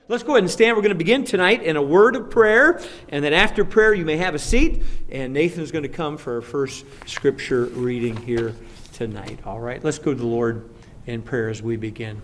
Let's go ahead and stand. We're going to begin tonight in a word of prayer, and then after prayer you may have a seat, and Nathan's going to come for our first scripture reading here tonight. All right, let's go to the Lord in prayer as we begin.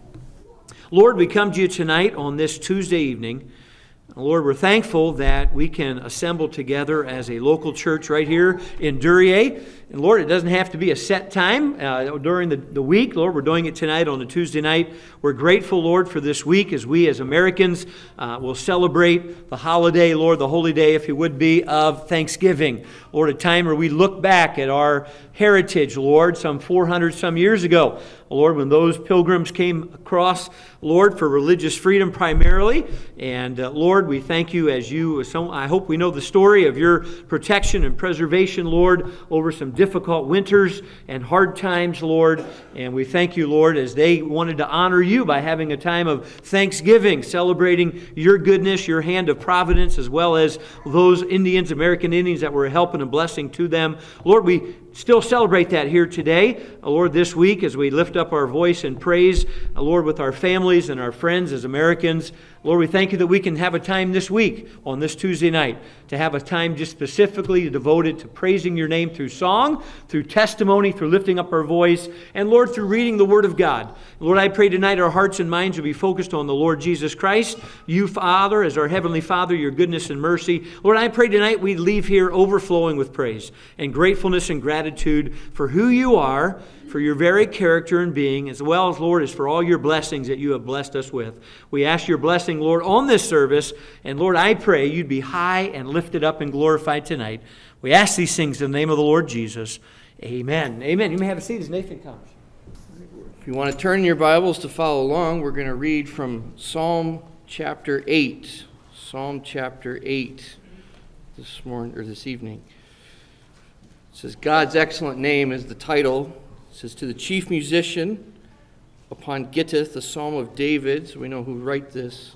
Lord, we come to you tonight on this Tuesday evening. Lord, we're thankful that we can assemble together as a local church right here in Duryea. And Lord, it doesn't have to be a set time during the week. Lord, we're doing it tonight on a Tuesday night. We're grateful, Lord, for this week as we as Americans will celebrate the holiday, Lord, the holy day, if it would be, of Thanksgiving. Lord, a time where we look back at our heritage, Lord, some 400 some years ago. Lord, when those pilgrims came across, Lord, for religious freedom primarily. And Lord, we thank you as you, I hope we know the story of your protection and preservation, Lord, over some difficult winters and hard times, Lord. And we thank you, Lord, as they wanted to honor you by having a time of thanksgiving, celebrating your goodness, your hand of providence, as well as those Indians, American Indians that were helping and blessing to them. Lord, we still celebrate that here today, Lord, this week as we lift up our voice in praise, Lord, with our families and our friends as Americans. Lord, we thank you that we can have a time this week on this Tuesday night to have a time just specifically devoted to praising your name through song, through testimony, through lifting up our voice, and Lord, through reading the Word of God. Lord, I pray tonight our hearts and minds will be focused on the Lord Jesus Christ, you, Father, as our Heavenly Father, your goodness and mercy. Lord, I pray tonight we leave here overflowing with praise and gratefulness and gratitude for who you are, for your very character and being, as well as, Lord, as for all your blessings that you have blessed us with. We ask your blessing, Lord, on this service. And, Lord, I pray you'd be high and lifted up and glorified tonight. We ask these things in the name of the Lord Jesus. Amen. Amen. You may have a seat as Nathan comes. If you want to turn your Bibles to follow along, we're going to read from Psalm chapter 8. Psalm chapter 8 this morning or this evening. It says, God's excellent name is the title. It says, to the chief musician upon Gittith, the Psalm of David, so we know who wrote this.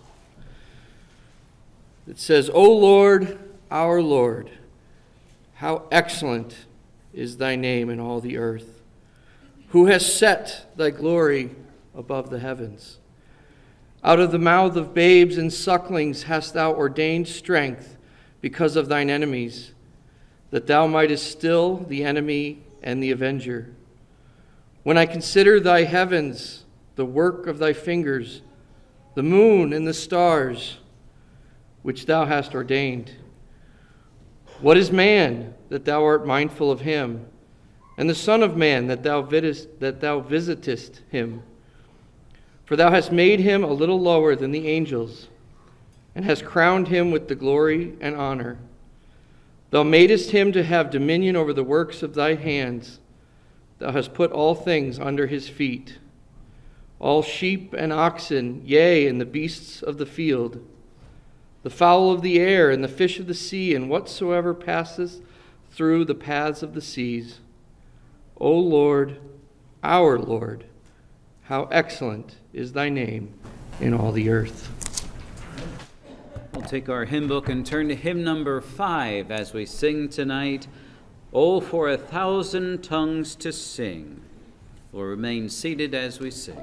It says, O Lord, our Lord, how excellent is thy name in all the earth, who has set thy glory above the heavens. Out of the mouth of babes and sucklings hast thou ordained strength because of thine enemies, that thou mightest still the enemy and the avenger. When I consider thy heavens, the work of thy fingers, the moon and the stars, which thou hast ordained. What is man, that thou art mindful of him, and the Son of Man, that thou visitest him? For thou hast made him a little lower than the angels, and hast crowned him with the glory and honor. Thou madest him to have dominion over the works of thy hands. Thou hast put all things under his feet, all sheep and oxen, yea, and the beasts of the field, the fowl of the air, and the fish of the sea, and whatsoever passeth through the paths of the seas. O Lord, our Lord, how excellent is thy name in all the earth. We'll take our hymn book and turn to hymn number 5 as we sing tonight, Oh, for 1,000 tongues to sing. We'll remain seated as we sing.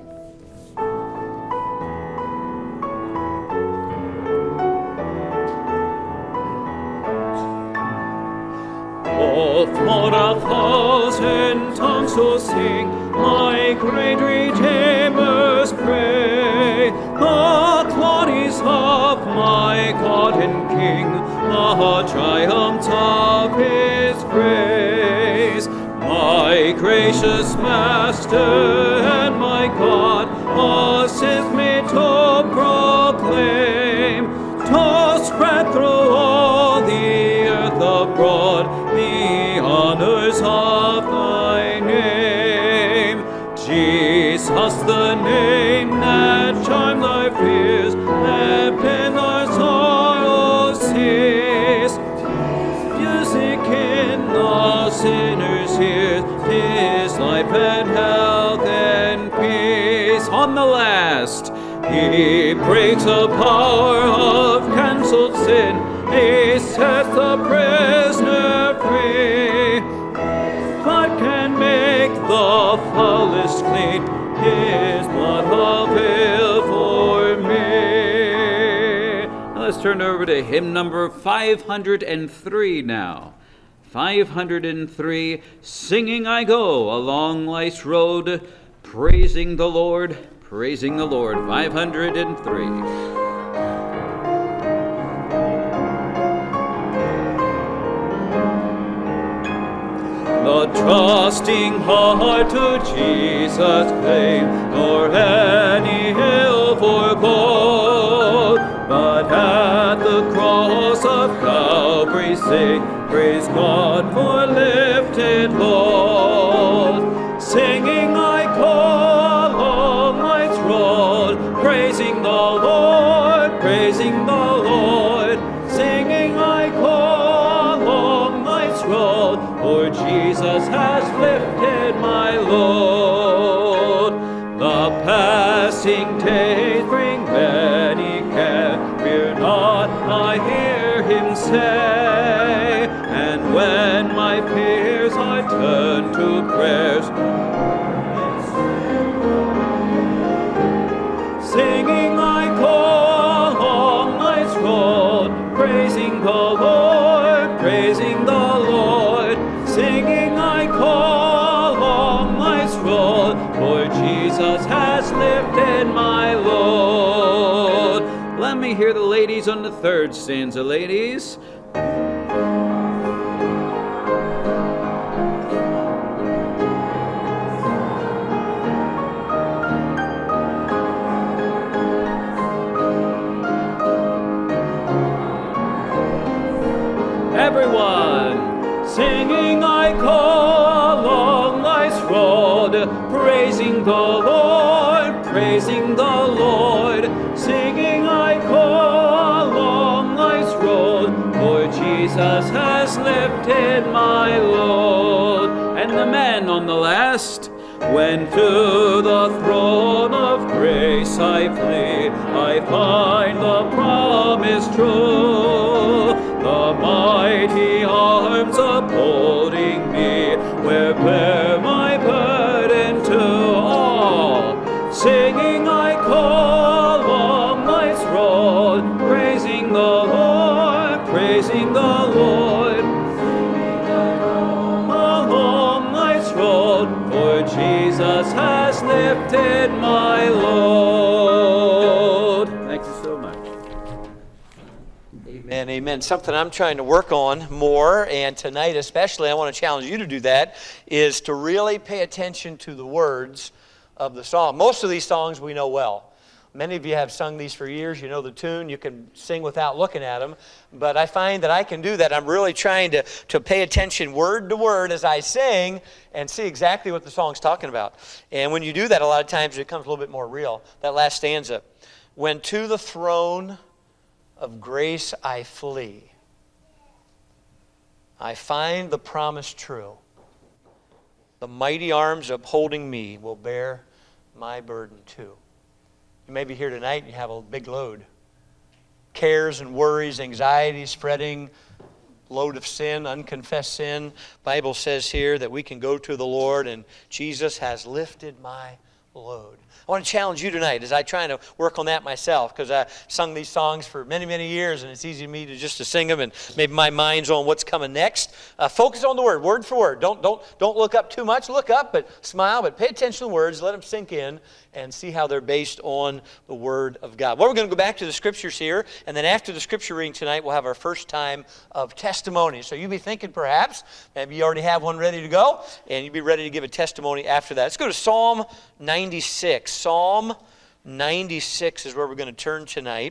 Oh, for 1,000 tongues to sing, my great Redeemer's praise, the glories of my God and King, the triumph of his praise. My gracious Master and my God, assist me to proclaim, to spread through all the earth abroad the honors of thy name. Jesus, the name that charmed thy fears, that bid thy sorrows cease. Music in the sinner's ears, 'tis life and health and peace. On the last, he breaks the power of cancelled sin, he sets the prisoner free. What can make the foulest clean? His blood avail for me. Let's turn over to hymn number 503 now. 503, Singing I Go Along Life's Road, praising the Lord, 503. The trusting heart to Jesus claim, nor any hill forego, but at the cross of Calvary sing, praise God for lifted load. Singing I call along life's road, praising the Lord, praising the Lord. Singing I call along life's road, for Jesus has lifted my load. The passing days bring many care, fear not, I hear him say. And when my fears I turn to prayers, singing I call along life's road, praising the Lord, praising the Lord. Singing I call along life's road, for Jesus has lifted my load. Let me hear the ladies on the third stanza, ladies. Everyone, singing I call along life's road, praising the Lord, praising the Lord. Singing I call along life's road, for Jesus has lifted my load. And the men on the last. When to the throne of grace I flee, I find the promise true. The mighty arms upholding me, where bear my burden to all. Singing I call along life's road, praising the Lord, praising the Lord. Along life's road, for Jesus has lifted my load. Thank you so much. Amen, amen. Something I'm trying to work on more, and tonight especially, I want to challenge you to do that, is to really pay attention to the words of the song. Most of these songs we know well. Many of you have sung these for years. You know the tune. You can sing without looking at them. But I find that I can do that. I'm really trying to pay attention word to word as I sing and see exactly what the song's talking about. And when you do that, a lot of times it becomes a little bit more real. That last stanza. When to the throne of grace I flee, I find the promise true. The mighty arms upholding me will bear my burden too. You may be here tonight and you have a big load. Cares and worries, anxieties, fretting, load of sin, unconfessed sin. Bible says here that we can go to the Lord and Jesus has lifted my load. I want to challenge you tonight as I try to work on that myself, because I sung these songs for many, many years, and it's easy for me to sing them, and maybe my mind's on what's coming next. Focus on the word for word. Don't look up too much. Look up, but smile, but pay attention to the words. Let them sink in and see how they're based on the Word of God. Well, we're going to go back to the Scriptures here, and then after the Scripture reading tonight, we'll have our first time of testimony. So you'll be thinking perhaps, maybe you already have one ready to go, and you'll be ready to give a testimony after that. Let's go to Psalm 96. Psalm 96 is where we're going to turn tonight.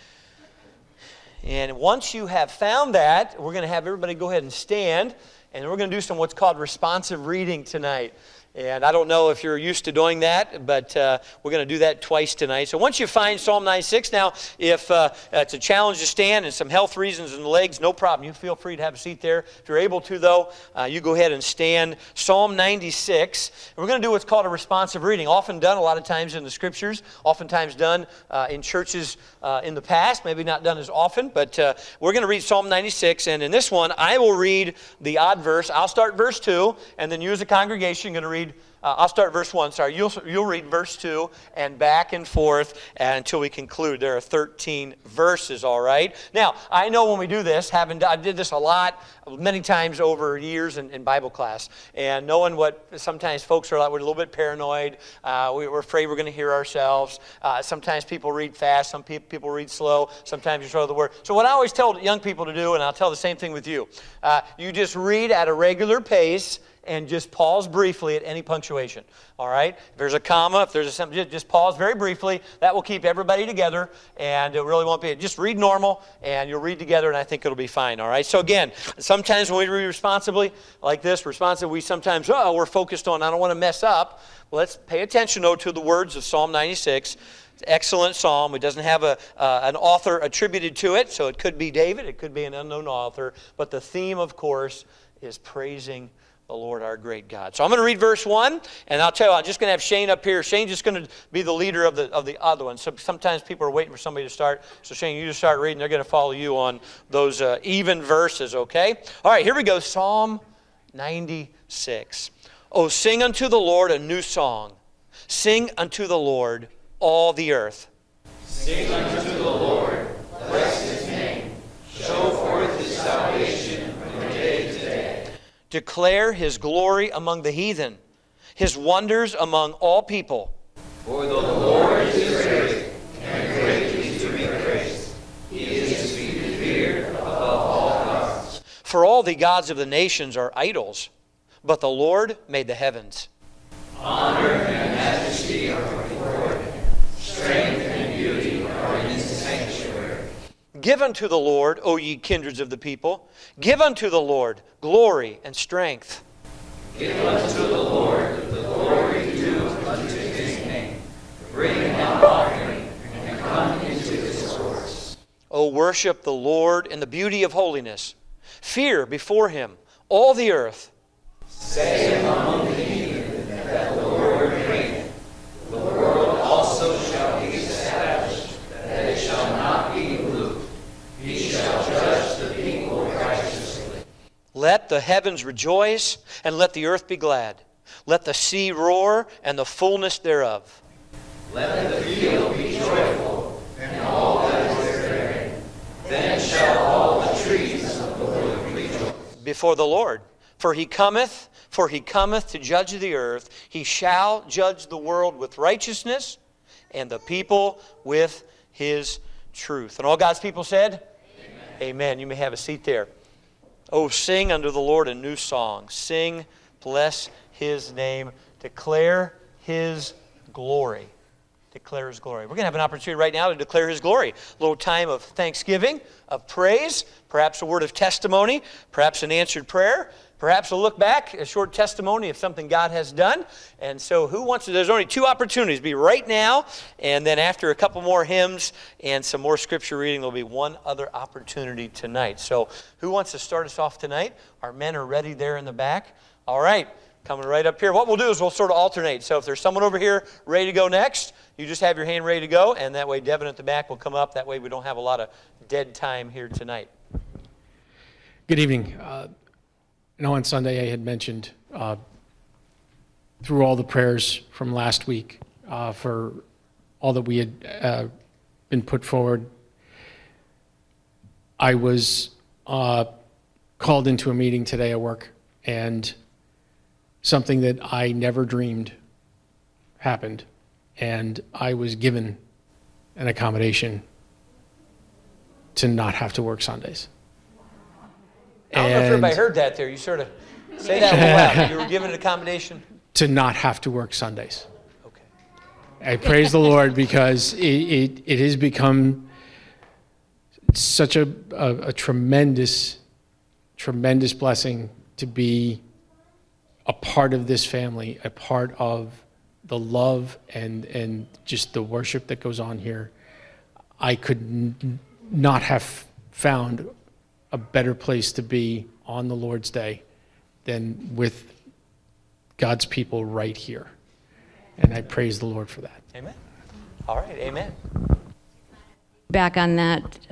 And once you have found that, we're going to have everybody go ahead and stand, and we're going to do some what's called responsive reading tonight. And I don't know if you're used to doing that, but we're going to do that twice tonight. So once you find Psalm 96, now if it's a challenge to stand and some health reasons in the legs, no problem. You feel free to have a seat there. If you're able to, though, you go ahead and stand. Psalm 96. And we're going to do what's called a responsive reading, often done a lot of times in the Scriptures, oftentimes done in churches in the past, maybe not done as often, but we're going to read Psalm 96. And in this one, I will read the odd verse. I'll start verse 2, and then you as a congregation are going to read I'll start verse 1. Sorry, you'll read verse 2 and back and forth until we conclude. There are 13 verses, all right? Now, I know when we do this, I did this a lot, many times over years in Bible class, and knowing what sometimes folks are like, we're a little bit paranoid. We're afraid we're going to hear ourselves. Sometimes people read fast. Some people read slow. Sometimes you throw the word. So what I always tell young people to do, and I'll tell the same thing with you, you just read at a regular pace and just pause briefly at any punctuation, all right? If there's a comma, if there's a something, just pause very briefly. That will keep everybody together, and it really won't be. Just read normal, and you'll read together, and I think it'll be fine, all right? So again, sometimes when we read responsibly, like this, we sometimes, we're focused on, I don't want to mess up. Well, let's pay attention, though, to the words of Psalm 96. It's an excellent psalm. It doesn't have an author attributed to it, so it could be David, it could be an unknown author, but the theme, of course, is praising the Lord our great God. So I'm going to read verse 1, and I'll tell you, I'm just going to have Shane up here. Shane's just going to be the leader of the other one. So sometimes people are waiting for somebody to start. So Shane, you just start reading. They're going to follow you on those even verses, okay? All right, here we go. Psalm 96. Oh, sing unto the Lord a new song. Sing unto the Lord all the earth. Sing unto the Lord, bless His name. Show forth His salvation from day to day. Declare His glory among the heathen, His wonders among all people. For the Lord is great, and greatly to be praised. He is to be feared above all gods. For all the gods of the nations are idols, but the Lord made the heavens. Honor and majesty are before Him. Strength and beauty are in His sanctuary. Give unto the Lord, O ye kindreds of the people. Give unto the Lord glory and strength. Give unto the Lord the glory due unto His name. Bring an offering and come into His courts. O worship the Lord in the beauty of holiness. Fear before Him all the earth. Say among the heathen that the Lord reigneth. The world also shall be established, that it shall not be moved. He shall judge the people righteously. Let the heavens rejoice, and let the earth be glad. Let the sea roar, and the fullness thereof. Let the field be joyful, and all that is therein. Then shall all the trees of the wood rejoice before the Lord. For he cometh to judge the earth. He shall judge the world with righteousness, and the people with His truth. And all God's people said? Amen. Amen. You may have a seat there. Oh, sing unto the Lord a new song. Sing, bless His name. Declare His glory. Declare His glory. We're going to have an opportunity right now to declare His glory. A little time of thanksgiving, of praise, perhaps a word of testimony, perhaps an answered prayer. Perhaps a look back, a short testimony of something God has done. And so who wants to, there's only two opportunities, be right now, and then after a couple more hymns and some more scripture reading, there'll be one other opportunity tonight. So who wants to start us off tonight? Our men are ready there in the back. All right, coming right up here. What we'll do is we'll sort of alternate. So if there's someone over here ready to go next, you just have your hand ready to go, and that way Devin at the back will come up. That way we don't have a lot of dead time here tonight. Good evening. I know on Sunday I had mentioned through all the prayers from last week for all that we had been put forward, I was called into a meeting today at work, and something that I never dreamed happened, and I was given an accommodation to not have to work Sundays. I don't know if everybody heard that there. You sort of say that a little loud. You were given an accommodation? To not have to work Sundays. Okay. I praise the Lord because it has become such a tremendous blessing to be a part of this family, a part of the love and just the worship that goes on here. I could not have found a better place to be on the Lord's Day than with God's people right here. And I praise the Lord for that. Amen. All right, amen. Back on that,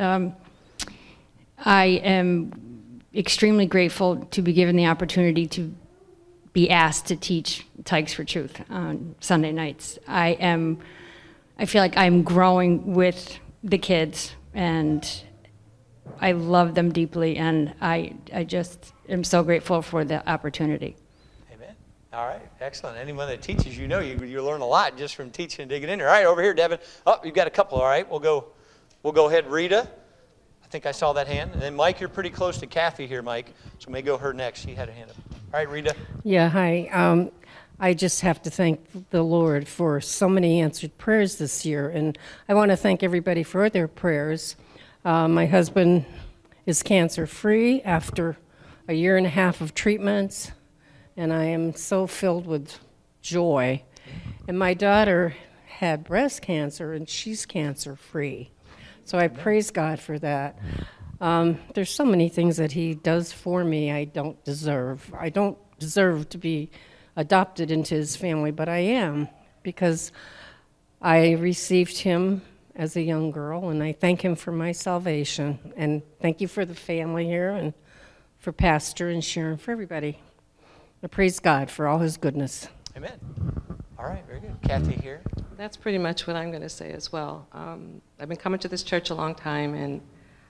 I am extremely grateful to be given the opportunity to be asked to teach Tykes for Truth on Sunday nights. I feel like I'm growing with the kids, and I love them deeply, and I just am so grateful for the opportunity. Amen. All right, excellent. Anyone that teaches, you learn a lot just from teaching and digging in there. All right, over here, Devin. Oh, you've got a couple. All right, we'll go ahead. Rita, I think I saw that hand. And then Mike, you're pretty close to Kathy here, Mike. So may go her next. She had a hand up. All right, Rita. Yeah, hi. I just have to thank the Lord for so many answered prayers this year, and I want to thank everybody for their prayers. My husband is cancer-free after a year and a half of treatments, and I am so filled with joy. And my daughter had breast cancer, and she's cancer-free. So I praise God for that. There's so many things that he does for me I don't deserve. I don't deserve to be adopted into his family, but I am, because I received him as a young girl, and I thank him for my salvation. And thank you for the family here, and for Pastor and Sharon, for everybody. I praise God for all his goodness. Amen. All right, very good. Kathy here. That's pretty much what I'm going to say as well. I've been coming to this church a long time, and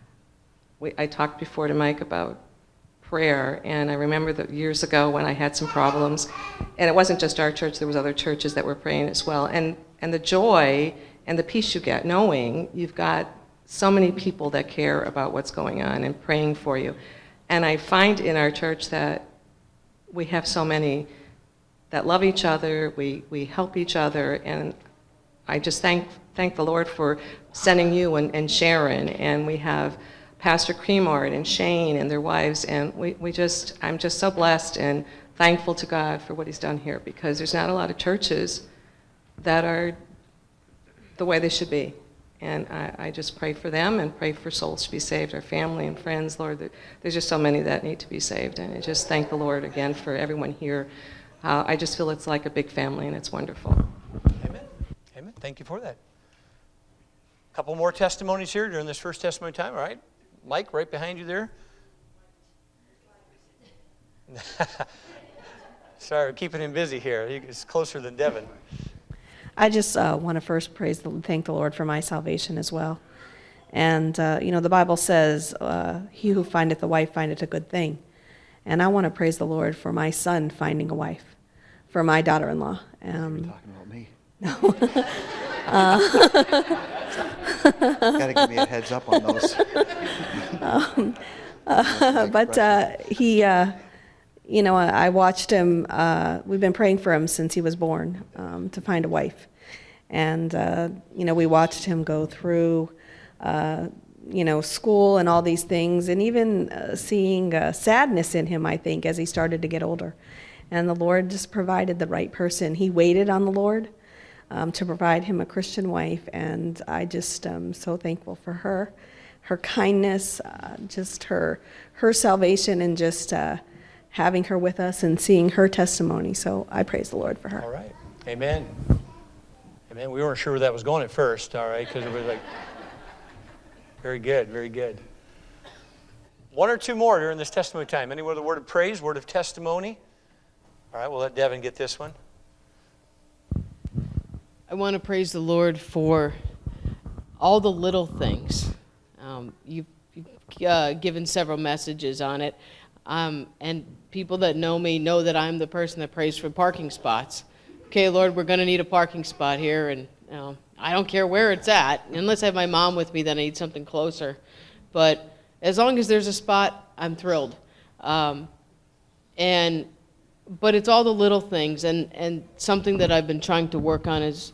I talked before to Mike about prayer, and I remember that years ago when I had some problems, and it wasn't just our church, there was other churches that were praying as well, and the joy and the peace you get knowing you've got so many people that care about what's going on and praying for you. And I find in our church that we have so many that love each other, we help each other, and I just thank the Lord for sending you and Sharon, and we have Pastor Cremort and Shane and their wives, and I'm just so blessed and thankful to God for what he's done here, because there's not a lot of churches that are the way they should be. And I just pray for them and pray for souls to be saved, our family and friends, Lord. There's just so many that need to be saved, and I just thank the Lord again for everyone here. I just feel it's like a big family, and it's wonderful. Amen. Amen. Thank you for that. A couple more testimonies here during this first testimony time, all right? Mike, right behind you there. Sorry, we're keeping him busy here. He's closer than Devin. I just want to first thank the Lord for my salvation as well. And, the Bible says, he who findeth a wife findeth a good thing. And I want to praise the Lord for my son finding a wife, for my daughter-in-law. You're talking about me. No. Got to give me a heads up on those. He, I watched him. We've been praying for him since he was born to find a wife. And, we watched him go through, school and all these things, and even seeing sadness in him, I think, as he started to get older. And the Lord just provided the right person. He waited on the Lord to provide him a Christian wife, and I just am so thankful for her kindness, just her salvation, and just having her with us and seeing her testimony. So I praise the Lord for her. All right. Amen. Amen. We weren't sure where that was going at first, all right, because it was like, very good, very good. One or two more during this testimony time. Anyone with a word of praise, word of testimony? All right, we'll let Devin get this one. I want to praise the Lord for all the little things. You've given several messages on it, and people that know me know that I'm the person that prays for parking spots. Okay, Lord, we're going to need a parking spot here, and I don't care where it's at. Unless I have my mom with me, then I need something closer. But as long as there's a spot, I'm thrilled. But it's all the little things, and something that I've been trying to work on is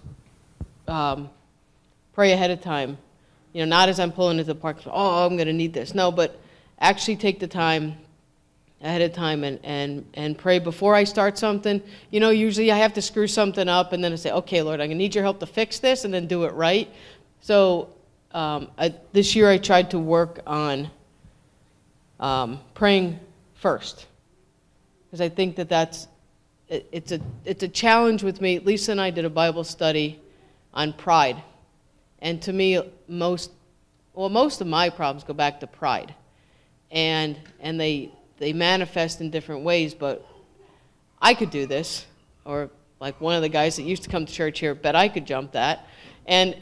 pray ahead of time. Not as I'm pulling into the park, I'm going to need this. No, but actually take the time ahead of time and pray before I start something. Usually I have to screw something up, and then I say, okay, Lord, I'm going to need your help to fix this, and then do it right. So this year I tried to work on praying first, because I think it's a challenge with me. Lisa and I did a Bible study on pride, and to me, most of my problems go back to pride, and they manifest in different ways. But I could do this, or like one of the guys that used to come to church here, bet I could jump that. And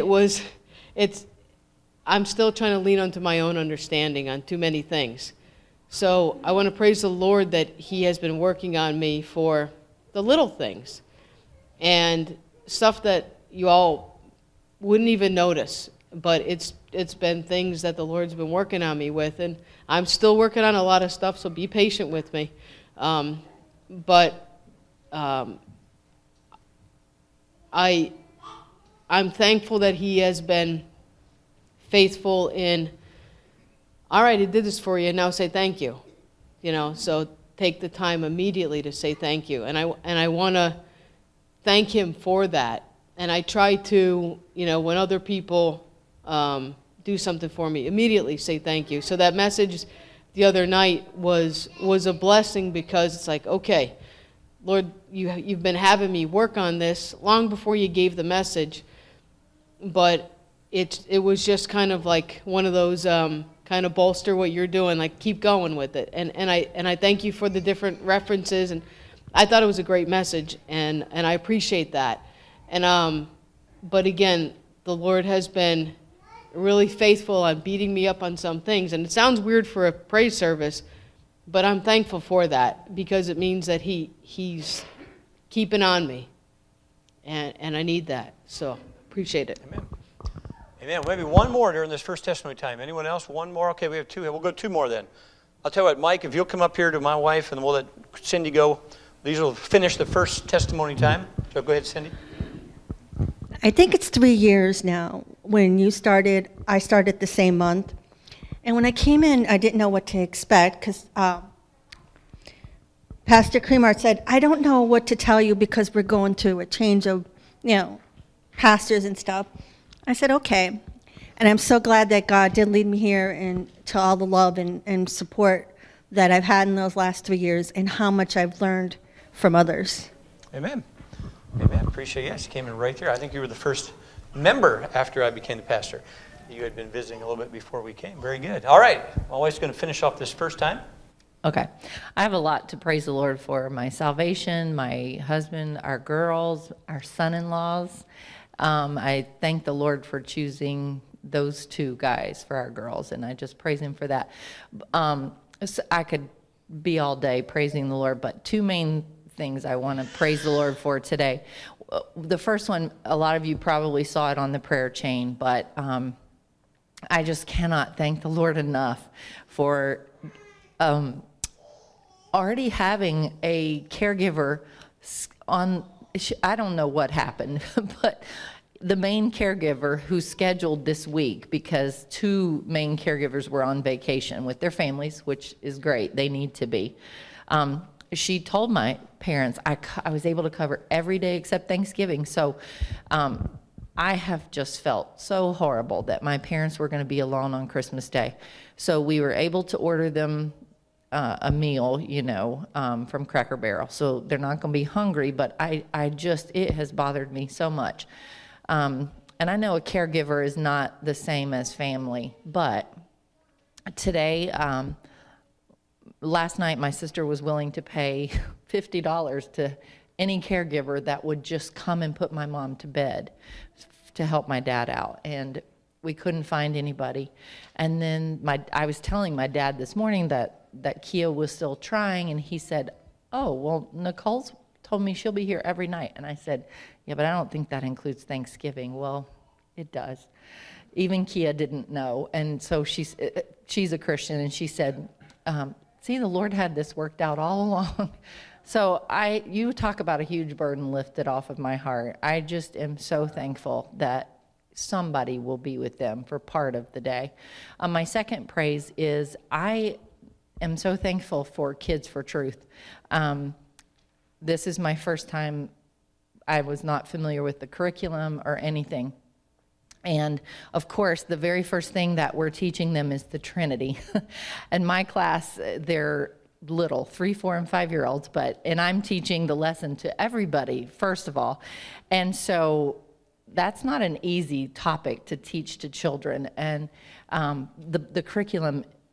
I'm still trying to lean onto my own understanding on too many things. So I want to praise the Lord that he has been working on me for the little things and stuff that you all wouldn't even notice. But it's been things that the Lord's been working on me with, and I'm still working on a lot of stuff, so be patient with me. I'm thankful that he has been faithful in, all right, he did this for you, now say thank you. So take the time immediately to say thank you. And I want to thank him for that. And I try to, when other people do something for me, immediately say thank you. So that message the other night was a blessing, because it's like, okay, Lord, you've been having me work on this long before you gave the message, but it was just kind of like one of those kind of bolster what you're doing, like keep going with it. And I thank you for the different references, and I thought it was a great message, and I appreciate that. And but again, the Lord has been really faithful on beating me up on some things, and it sounds weird for a praise service, but I'm thankful for that, because it means that he's keeping on me, and I need that. So appreciate it. Amen. Amen. Maybe one more during this first testimony time. Anyone else? One more? Okay, we have two. We'll go two more then. I'll tell you what, Mike, if you'll come up here to my wife, and we'll let Cindy go. These will finish the first testimony time. So go ahead, Cindy. I think it's 3 years now. When you started, I started the same month. And when I came in, I didn't know what to expect, because Pastor Creamart said, I don't know what to tell you because we're going through a change of, pastors and stuff. I said, okay. And I'm so glad that God did lead me here, and to all the love and support that I've had in those last 3 years, and how much I've learned from others. Amen. Amen. Appreciate it. Yes, you came in right there. I think you were the first member after I became the pastor. You had been visiting a little bit before we came. Very good. All right. My wife's going to finish off this first time. Okay. I have a lot to praise the Lord for. My salvation, my husband, our girls, our son-in-laws. I thank the Lord for choosing those two guys for our girls, and I just praise him for that. So I could be all day praising the Lord, but two main things I want to praise the Lord for today. The first one, a lot of you probably saw it on the prayer chain, but I just cannot thank the Lord enough for already having a caregiver on. I don't know what happened, but the main caregiver who's scheduled this week, because two main caregivers were on vacation with their families, which is great. They need to be. She told my parents I was able to cover every day except Thanksgiving. So I have just felt so horrible that my parents were going to be alone on Christmas Day. So we were able to order them a meal, from Cracker Barrel. So they're not going to be hungry, but it has bothered me so much. And I know a caregiver is not the same as family, but today, last night, my sister was willing to pay $50 to any caregiver that would just come and put my mom to bed to help my dad out. And we couldn't find anybody. And then I was telling my dad this morning that Kia was still trying, and he said, oh, well, Nicole's told me she'll be here every night. And I said, yeah, but I don't think that includes Thanksgiving. Well, it does. Even Kia didn't know. And so she's a Christian, and she said, see, the Lord had this worked out all along. So you talk about a huge burden lifted off of my heart. I just am so thankful that somebody will be with them for part of the day. My second praise is I am so thankful for Kids for Truth. This is my first time. I was not familiar with the curriculum or anything. And of course, the very first thing that we're teaching them is the Trinity. In my class, they're little, 3, 4, and 5-year-olds, and I'm teaching the lesson to everybody, first of all. And so that's not an easy topic to teach to children. And the curriculum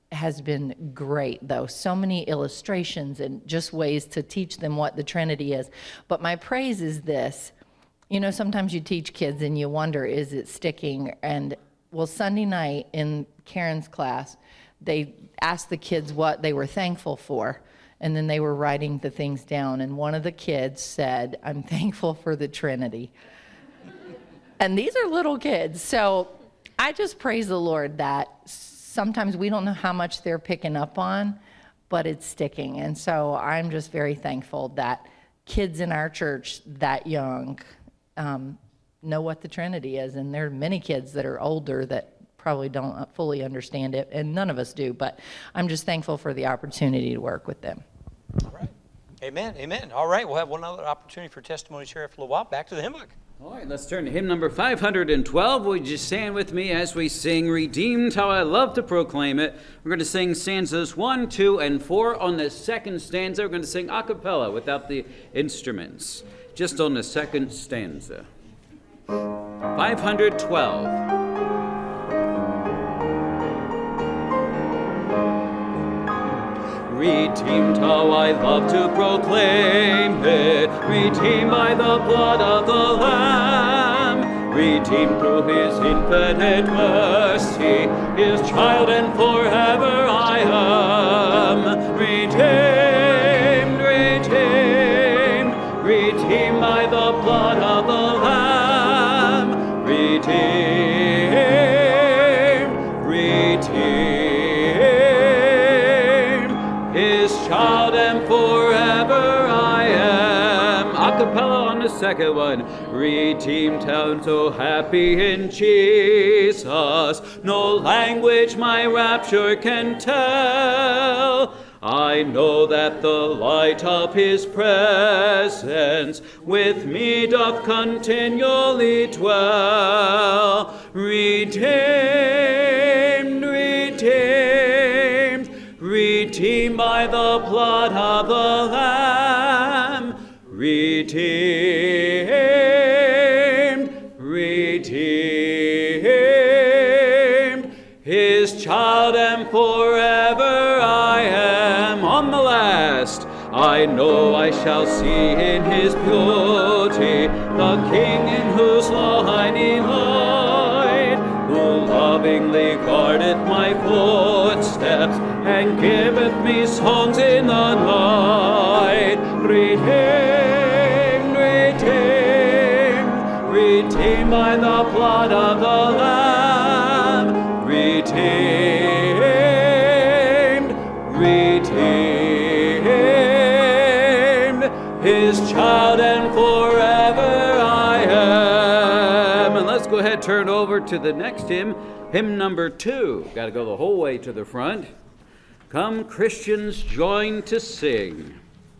has been great, though. So many illustrations and just ways to teach them what the Trinity is. But my praise is this. You know, sometimes you teach kids and you wonder, is it sticking? And, well, Sunday night in Karen's class, they asked the kids what they were thankful for, and then they were writing the things down. And one of the kids said, I'm thankful for the Trinity. And these are little kids. So I just praise the Lord that sometimes we don't know how much they're picking up on, but it's sticking. And so I'm just very thankful that kids in our church that young know what the Trinity is. And there are many kids that are older that probably don't fully understand it, and none of us do, but I'm just thankful for the opportunity to work with them. All right. Amen. Amen. All right. We'll have one other opportunity for testimonies here after a little while. Back to the hymn book. All right, let's turn to hymn number 512. Would you stand with me as we sing Redeemed, How I Love to Proclaim It? We're going to sing stanzas 1, 2, and 4. On the second stanza, we're going to sing a cappella without the instruments. Just on the second stanza. 512. Redeemed, how I love to proclaim it, redeemed by the blood of the Lamb, redeemed through his infinite mercy, his child and forever I am. Redeemed, redeemed, redeemed by the blood of the Lamb, redeemed, redeemed. His child and forever I am. A cappella on the second one. Redeemed, I'm so happy in Jesus. No language my rapture can tell. I know that the light of his presence with me doth continually dwell. Redeemed, redeemed, redeemed by the blood of the Lamb, redeemed, redeemed, his child and forever I am. On the last, I know I shall see in his beauty the King in whose law I delight, who lovingly guardeth my footsteps and giveth me songs in the night. Redeemed, redeemed, redeemed by the blood of the Lamb, redeemed, redeemed, his child and forever I am. And let's go ahead, turn over to the next hymn, hymn number 2. Got to go the whole way to the front. Come, Christians, join to sing.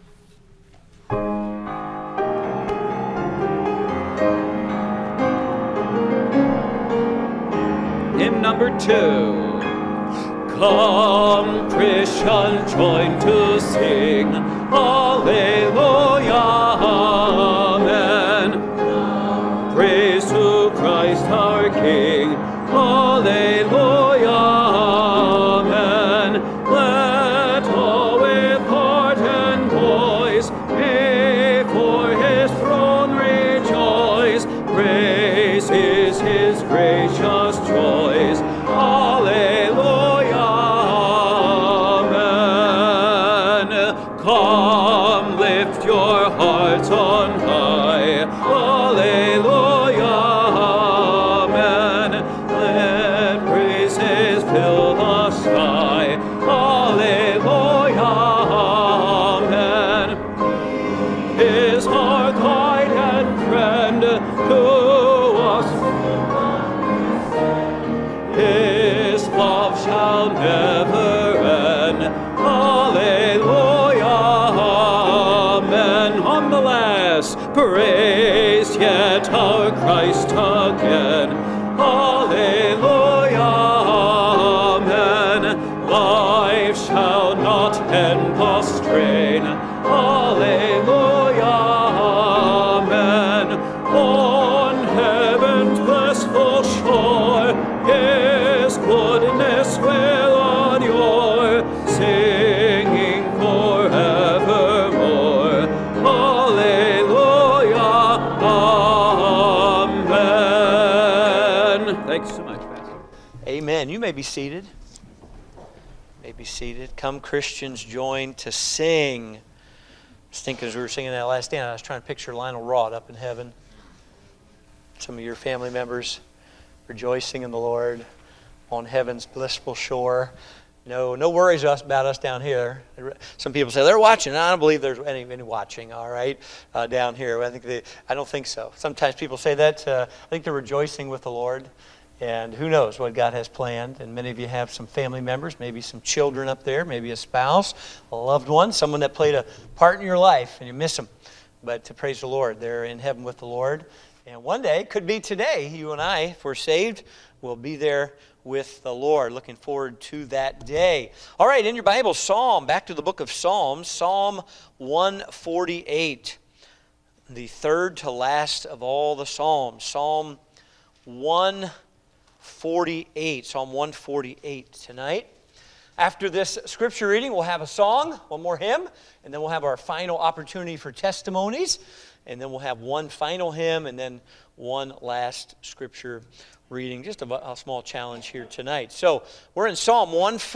Hymn number 2. Come, Christians, join to sing. Alleluia, amen. Praise to Christ our King. Alleluia, amen. Let all with heart and voice before his throne rejoice. Praise is his gracious choice. Alleluia, amen. Come, lift your hearts on high. Alleluia, amen. Let praises fill the sky. Alleluia, amen. Is our guide and friend to us. His love shall never end. Alleluia, amen. On the last, praise yet our Christ again. Alleluia, amen. Life shall not end the strain. Alleluia, amen. On heaven's blissful shore, his goodness will endure. may be seated. May be seated. Come, Christians, join to sing. I was thinking as we were singing that last stand, I was trying to picture Lionel Roth up in heaven. Some of your family members rejoicing in the Lord on heaven's blissful shore. No worries about us down here. Some people say they're watching. I don't believe there's any watching. All right, down here. I don't think so. Sometimes people say that. I think they're rejoicing with the Lord, and who knows what God has planned. And many of you have some family members, maybe some children up there, maybe a spouse, a loved one, someone that played a part in your life, and you miss them. But to praise the Lord, they're in heaven with the Lord. And one day, could be today, you and I, if we're saved, will be there with the Lord. Looking forward to that day. All right, in your Bible, back to the book of Psalms, Psalm 148, the third to last of all the Psalms. Psalm 148 tonight. After this scripture reading, we'll have a song, one more hymn, and then we'll have our final opportunity for testimonies, and then we'll have one final hymn, and then one last scripture reading. Just a small challenge here tonight. So we're in Psalm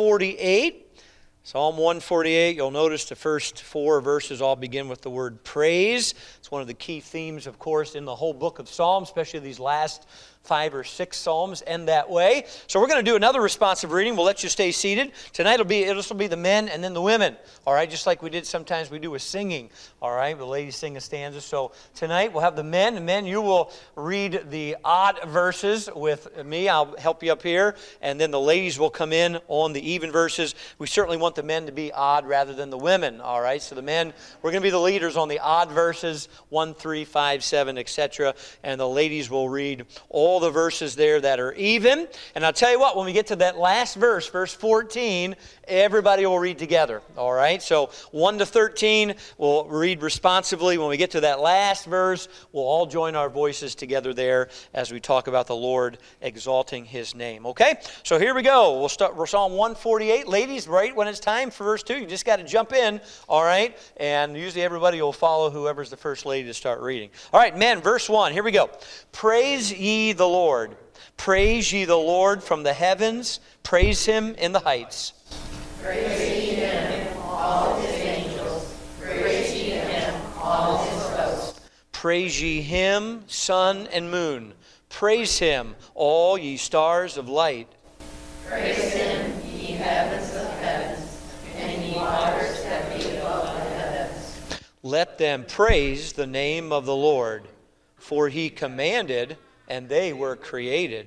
148. Psalm 148, you'll notice the first 4 verses all begin with the word praise. It's one of the key themes, of course, in the whole book of Psalms, especially these last 5 or 6 Psalms end that way. So we're going to do another responsive reading. We'll let you stay seated. Tonight this will be the men and then the women. All right, just like we did sometimes we do with singing. All right, the ladies sing a stanza. So tonight we'll have the men. And men, you will read the odd verses with me. I'll help you up here. And then the ladies will come in on the even verses. We certainly want the men to be odd rather than the women. All right, so the men, we're going to be the leaders on the odd verses, 1, 3, 5, 7, etc. And the ladies will read all the verses there that are even. And I'll tell you what, when we get to that last verse, verse 14, everybody will read together. All right? So 1 to 13, we'll read responsively. When we get to that last verse, we'll all join our voices together there as we talk about the Lord exalting His name. Okay? So here we go. We'll start Psalm 148. Ladies, right when it's time for verse 2, you just got to jump in. All right? And usually everybody will follow whoever's the first lady to start reading. All right, men, verse 1. Here we go. Praise ye the Lord. Praise ye the Lord from the heavens. Praise Him in the heights. Praise ye Him, all His angels. Praise ye Him, all His hosts. Praise ye Him, sun and moon. Praise Him, all ye stars of light. Praise Him, ye heavens of heavens, and ye waters that be above the heavens. Let them praise the name of the Lord, for He commanded, and they were created.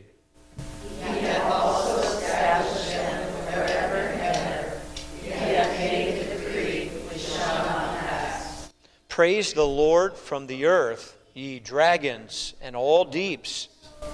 He hath also established them forever and ever. He hath made a decree which shall not pass. Praise the Lord from the earth, ye dragons and all deeps.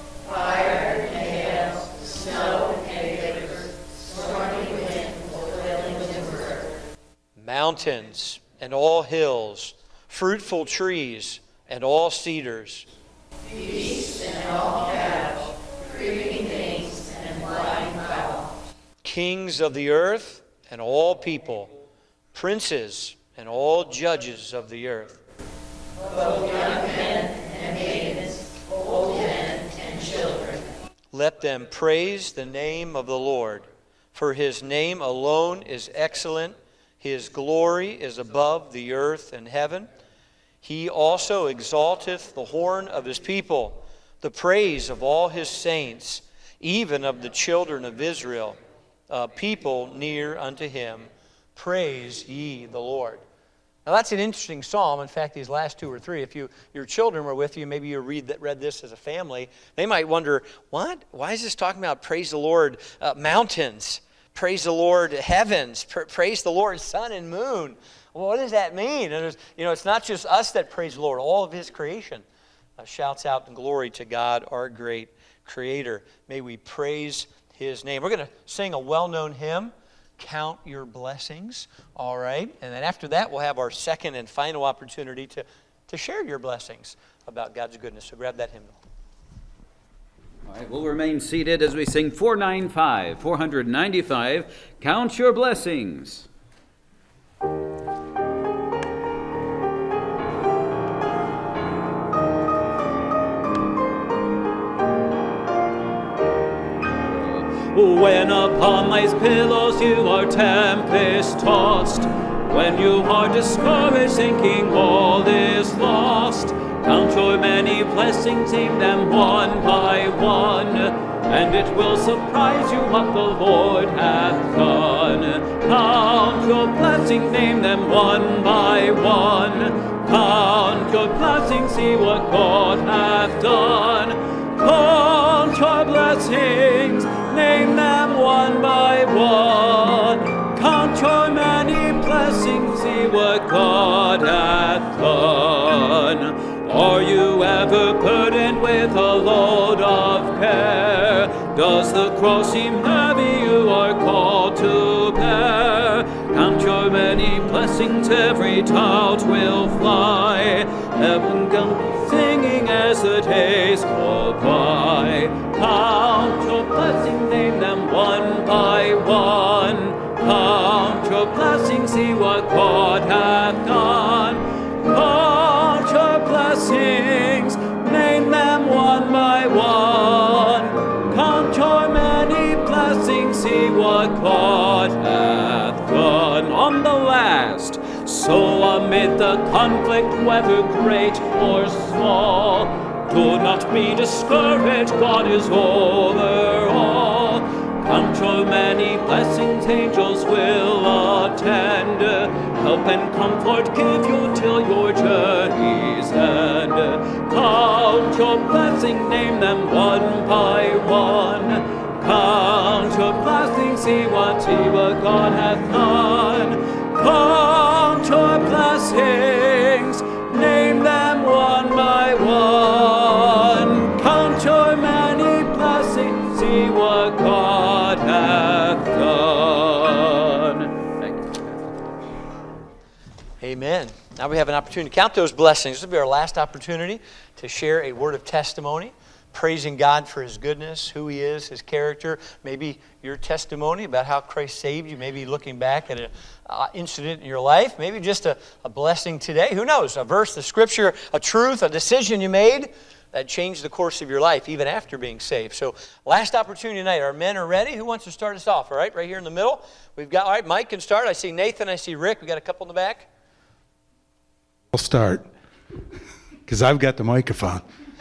Fire and hail, snow and vapor, stormy wind fulfilling His word. Mountains and all hills, fruitful trees and all cedars. Beasts and all cattle, creeping things and flying fowl. Kings of the earth and all people, princes and all judges of the earth. Both young men and maidens, old men and children. Let them praise the name of the Lord, for His name alone is excellent. His glory is above the earth and heaven. He also exalteth the horn of His people, the praise of all His saints, even of the children of Israel, a people near unto Him. Praise ye the Lord. Now that's an interesting psalm. In fact, these last 2 or 3, if your children were with you, maybe you read this as a family, they might wonder, what? Why is this talking about praise the Lord mountains? Praise the Lord heavens? Praise the Lord sun and moon? Well, what does that mean? And it's not just us that praise the Lord. All of His creation shouts out in glory to God, our great Creator. May we praise His name. We're going to sing a well-known hymn, Count Your Blessings. All right? And then after that, we'll have our second and final opportunity to share your blessings about God's goodness. So grab that hymnal. All right, we'll remain seated as we sing 495, Count Your Blessings. When upon life's pillows you are tempest-tossed, when you are discouraged, thinking all is lost, count your many blessings, name them one by one, and it will surprise you what the Lord hath done. Count your blessings, name them one by one. Count your blessings, see what God hath done. Count your blessings, name them one by one. Count your many blessings, see what God hath done. Are you ever burdened with a load of care? Does the cross seem heavy you are called to bear? Count your many blessings, every doubt will fly. Heaven will be singing as the days go by. Count your blessings, name them one by one. Count your blessings, see what God hath done. Count your blessings, name them one by one. Count your many blessings, see what God hath done. On the last, so amid the conflict, whether great or small, do not be discouraged, God is over all. Count your many blessings, angels will attend, help and comfort give you till your journey's end. Count your blessings, name them one by one. Count your blessings, see what God hath done. Count your blessings, name them one by one. Count your many blessings, see what God hath done. Thank you. Amen. Now we have an opportunity to count those blessings. This will be our last opportunity to share a word of testimony, praising God for His goodness, who He is, His character, maybe your testimony about how Christ saved you, maybe looking back at an incident in your life, maybe just a blessing today. Who knows? A verse, the scripture, a truth, a decision you made that changed the course of your life even after being saved. So last opportunity tonight. Our men are ready. Who wants to start us off? All right, right here in the middle. We've got, all right, Mike can start. I see Nathan, I see Rick. We got a couple in the back. I'll start because I've got the microphone.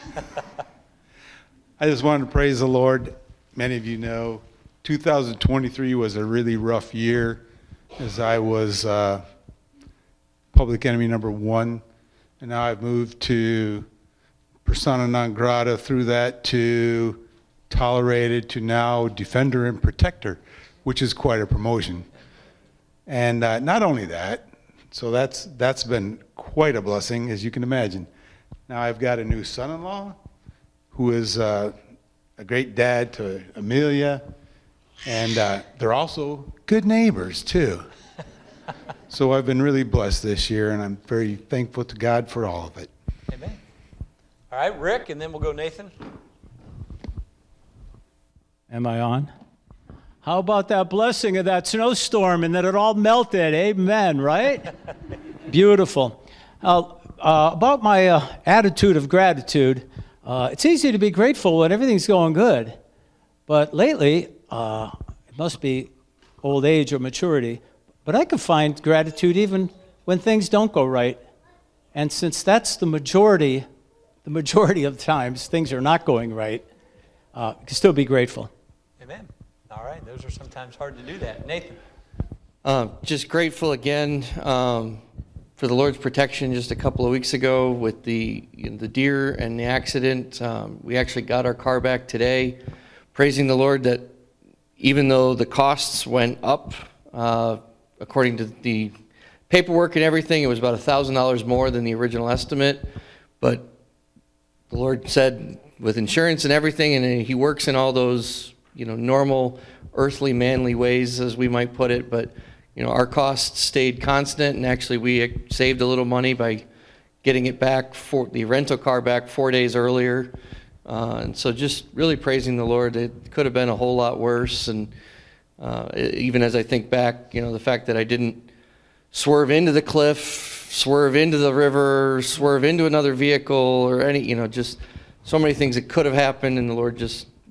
I just wanted to praise the Lord. Many of you know 2023 was a really rough year as I was public enemy number 1. And now I've moved to persona non grata, through that to tolerated, to now defender and protector, which is quite a promotion. And not only that, so that's been quite a blessing, as you can imagine. Now I've got a new son-in-law who is a great dad to Amelia, and they're also good neighbors too. So I've been really blessed this year, and I'm very thankful to God for all of it. Amen. All right, Rick, and then we'll go Nathan. Am I on? How about that blessing of that snowstorm and that it all melted? Amen, right? Beautiful. About my attitude of gratitude, it's easy to be grateful when everything's going good. But lately, it must be old age or maturity, but I can find gratitude even when things don't go right. And since that's the majority of times things are not going right, you can still be grateful. Amen. All right, those are sometimes hard to do that. Nathan. Just grateful again for the Lord's protection just a couple of weeks ago with the deer and the accident. We actually got our car back today. Praising the Lord that even though the costs went up, according to the paperwork and everything, it was about $1,000 more than the original estimate. But the Lord said with insurance and everything, and He works in all those normal earthly manly ways, as we might put it, but our costs stayed constant, and actually we saved a little money by getting it back, for the rental car back 4 days earlier. And so just really praising the Lord. It could have been a whole lot worse, and even as I think back, the fact that I didn't swerve into the cliff, swerve into the river, swerve into another vehicle, or any, just so many things that could have happened, and the Lord just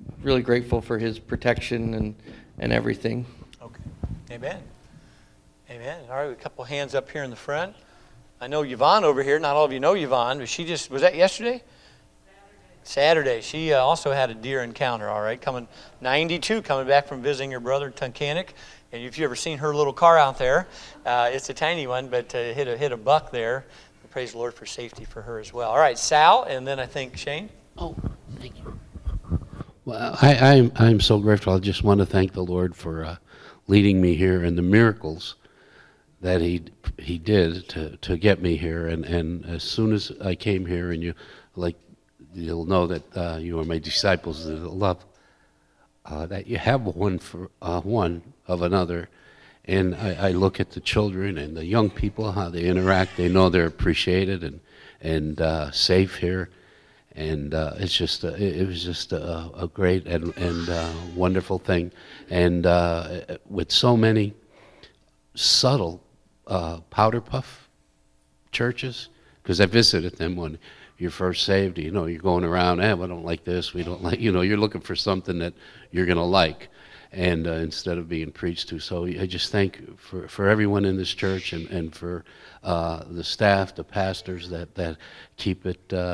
really grateful for his protection and everything. Okay. Amen. Amen. All right, a couple hands up here in the front. I know Yvonne over here. Not all of you know Yvonne, but she just, was that yesterday? Saturday. She also had a deer encounter, all right, 92, coming back from visiting her brother in Tunkhannock. And if you've ever seen her little car out there, it's a tiny one, but hit a buck there. Praise the Lord for safety for her as well. All right, Sal, and then I think Shane. Oh, thank you. Well, I'm so grateful. I just want to thank the Lord for leading me here and the miracles that He did to get me here. And as soon as I came here, and you'll know that you are my disciples, that love that you have one for one of another. And I look at the children and the young people, how they interact. They know they're appreciated and safe here. And it's just it was just a great and wonderful thing. And with so many subtle powder puff churches, because I visited them when you're first saved. You know, you're going around, we don't like this, we don't like, you're looking for something that you're going to like. And instead of being preached to. So I just thank for everyone in this church and for the staff, the pastors that keep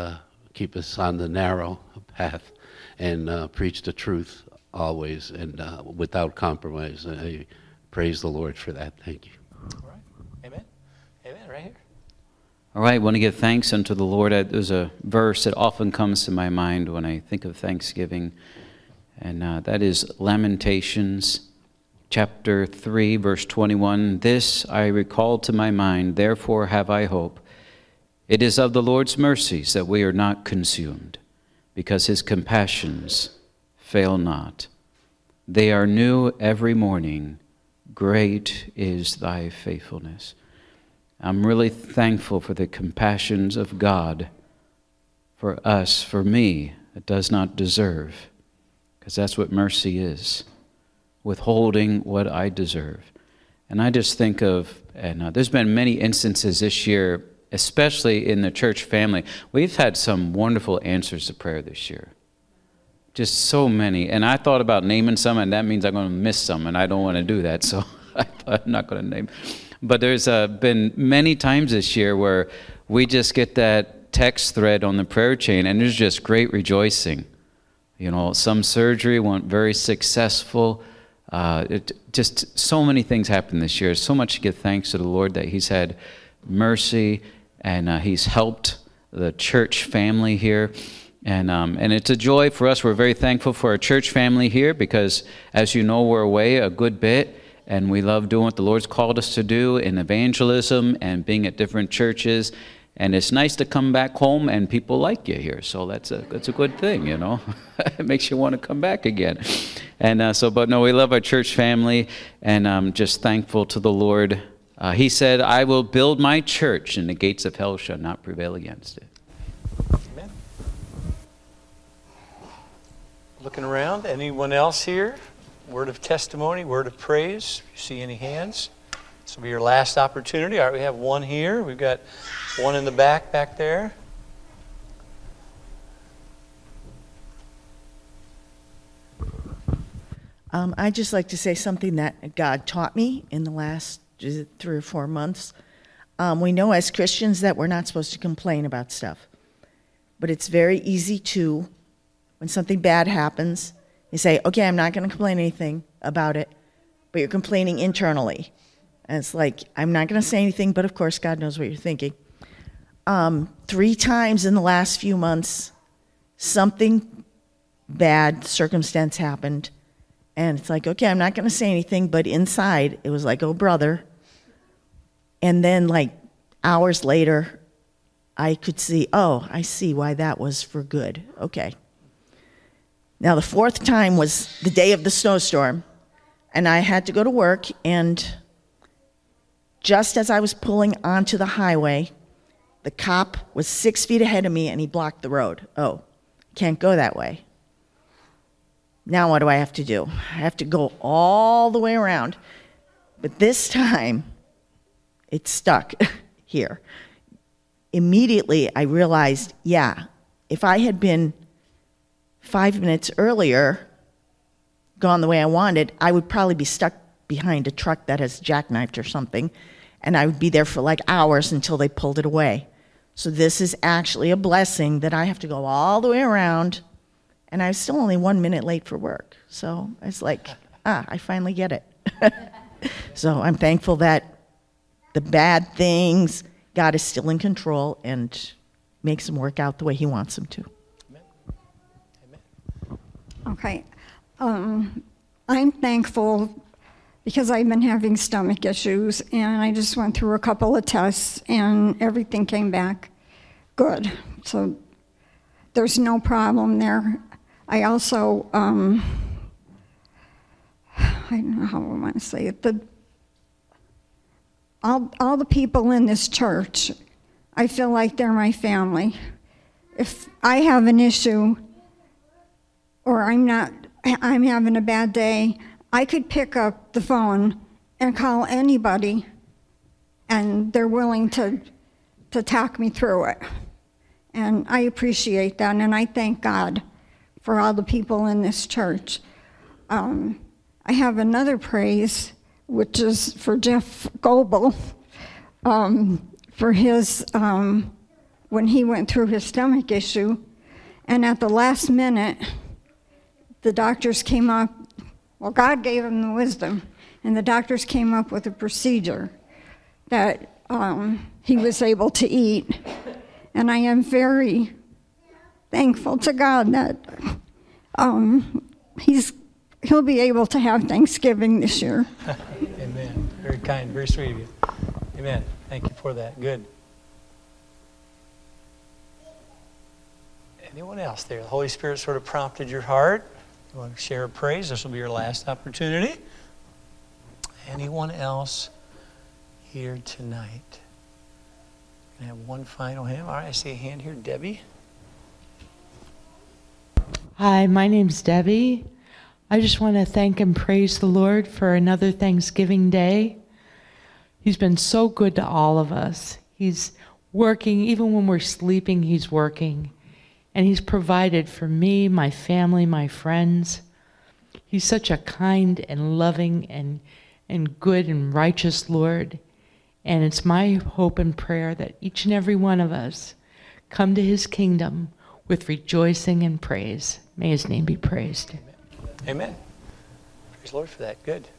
us on the narrow path and preach the truth always and without compromise. I praise the Lord for that. Thank you. All right. Amen. Amen. Right here. All right, I want to give thanks unto the Lord. There's a verse that often comes to my mind when I think of Thanksgiving. And that is Lamentations chapter 3, verse 21. This I recall to my mind, therefore have I hope. It is of the Lord's mercies that we are not consumed, because his compassions fail not. They are new every morning. Great is thy faithfulness. I'm really thankful for the compassions of God for us, for me, that does not deserve. Because that's what mercy is, withholding what I deserve. And I just think of, and there's been many instances this year, especially in the church family. We've had some wonderful answers to prayer this year. Just so many. And I thought about naming some, and that means I'm going to miss some, and I don't want to do that, so I'm not going to name. But there's been many times this year where we just get that text thread on the prayer chain, and there's just great rejoicing. Some surgery went very successful. Just so many things happened this year. So much to give thanks to the Lord that he's had mercy and he's helped the church family here. And it's a joy for us. We're very thankful for our church family here because, as you know, we're away a good bit. And we love doing what the Lord's called us to do in evangelism and being at different churches. And it's nice to come back home and people like you here. So that's a good thing, It makes you want to come back again. And we love our church family, and I'm just thankful to the Lord. He said, I will build my church, and the gates of hell shall not prevail against it. Amen. Looking around, anyone else here? Word of testimony, word of praise. You see any hands? This will be your last opportunity. All right, we have one here. We've got one in the back there. I'd just like to say something that God taught me in the last 3 or 4 months. We know as Christians that we're not supposed to complain about stuff. But it's very easy to, when something bad happens, you say, okay, I'm not going to complain anything about it, but you're complaining internally. And it's like, I'm not going to say anything, but of course God knows what you're thinking. 3 times in the last few months, something bad circumstance happened. And it's like, okay, I'm not going to say anything, but inside it was like, oh, brother. And then like hours later, I could see, oh, I see why that was for good. Okay. Now the 4th time was the day of the snowstorm, and I had to go to work, and just as I was pulling onto the highway, the cop was 6 feet ahead of me, and he blocked the road. Oh, can't go that way. Now what do I have to do? I have to go all the way around. But this time, it's stuck here. Immediately, I realized, yeah, if I had been 5 minutes earlier gone the way I wanted, I would probably be stuck behind a truck that has jackknifed or something, and I would be there for like hours until they pulled it away. So this is actually a blessing that I have to go all the way around, and I was still only 1 minute late for work. So I was like, I finally get it. So I'm thankful that the bad things, God is still in control and makes them work out the way he wants them to. Okay. I'm thankful because I've been having stomach issues, and I just went through a couple of tests, and everything came back good. So there's no problem there. I also, I don't know how I want to say it. All the people in this church, I feel like they're my family. If I have an issue or I'm having a bad day, I could pick up the phone and call anybody, and they're willing to talk me through it. And I appreciate that, and I thank God for all the people in this church. I have another praise, which is for Jeff Goebel, for his, when he went through his stomach issue, and at the last minute, the doctors came up, well, God gave him the wisdom, and the doctors came up with a procedure that he was able to eat. And I am very thankful to God that he'll be able to have Thanksgiving this year. Amen. Very kind, very sweet of you. Amen. Thank you for that. Good. Anyone else there? The Holy Spirit sort of prompted your heart. You want to share a praise? This will be your last opportunity. Anyone else here tonight? I have one final hand. All right, I see a hand here. Debbie? Hi, my name's Debbie. I just want to thank and praise the Lord for another Thanksgiving Day. He's been so good to all of us. He's working, even when we're sleeping, he's working. And he's provided for me, my family, my friends. He's such a kind and loving and good and righteous Lord. And it's my hope and prayer that each and every one of us come to his kingdom with rejoicing and praise. May his name be praised. Amen. Praise the Lord for that. Good.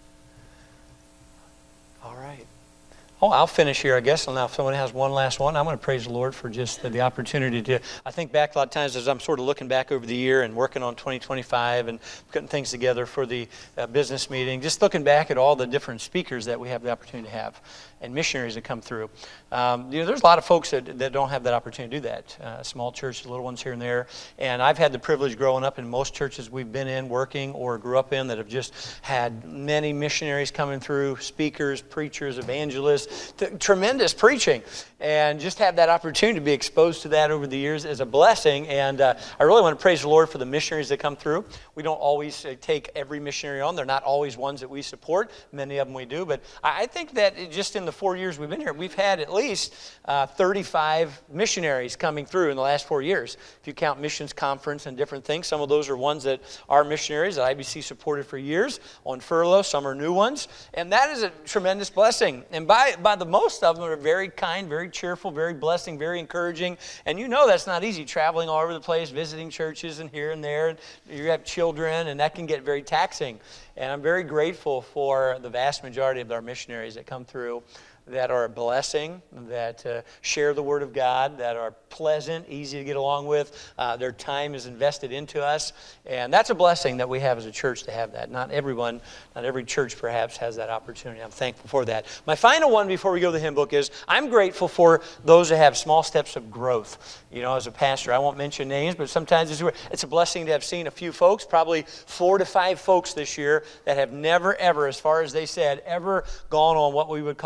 All right. Oh, I'll finish here, I guess. Now, if someone has one last one, I'm going to praise the Lord for just the opportunity to. I think back a lot of times as I'm sort of looking back over the year and working on 2025 and putting things together for the business meeting, just looking back at all the different speakers that we have the opportunity to have and missionaries that come through. There's a lot of folks that don't have that opportunity to do that. Small churches, little ones here and there. And I've had the privilege growing up in most churches we've been in, working, or grew up in that have just had many missionaries coming through, speakers, preachers, evangelists, tremendous preaching, and just have that opportunity to be exposed to that over the years is a blessing. And I really want to praise the Lord for the missionaries that come through. We don't always take every missionary on. They're not always ones that we support. Many of them we do. But I think that just in the 4 years we've been here, we've had at least 35 missionaries coming through in the last 4 years. If you count missions conference and different things, some of those are ones that are missionaries that IBC supported for years on furlough. Some are new ones. And that is a tremendous blessing. And by the most of them are very kind, very cheerful, very blessing, very encouraging. And you know that's not easy, traveling all over the place, visiting churches and here and there. And you have children, and that can get very taxing. And I'm very grateful for the vast majority of our missionaries that come through that are a blessing, that share the Word of God, that are pleasant, easy to get along with. Their time is invested into us. And that's a blessing that we have as a church to have that. Not every church perhaps has that opportunity. I'm thankful for that. My final one before we go to the hymn book is I'm grateful for those that have small steps of growth. You know, as a pastor, I won't mention names, but sometimes it's a blessing to have seen a few folks, probably 4 to 5 folks this year that have never, ever, as far as they said, ever gone on what we would call soul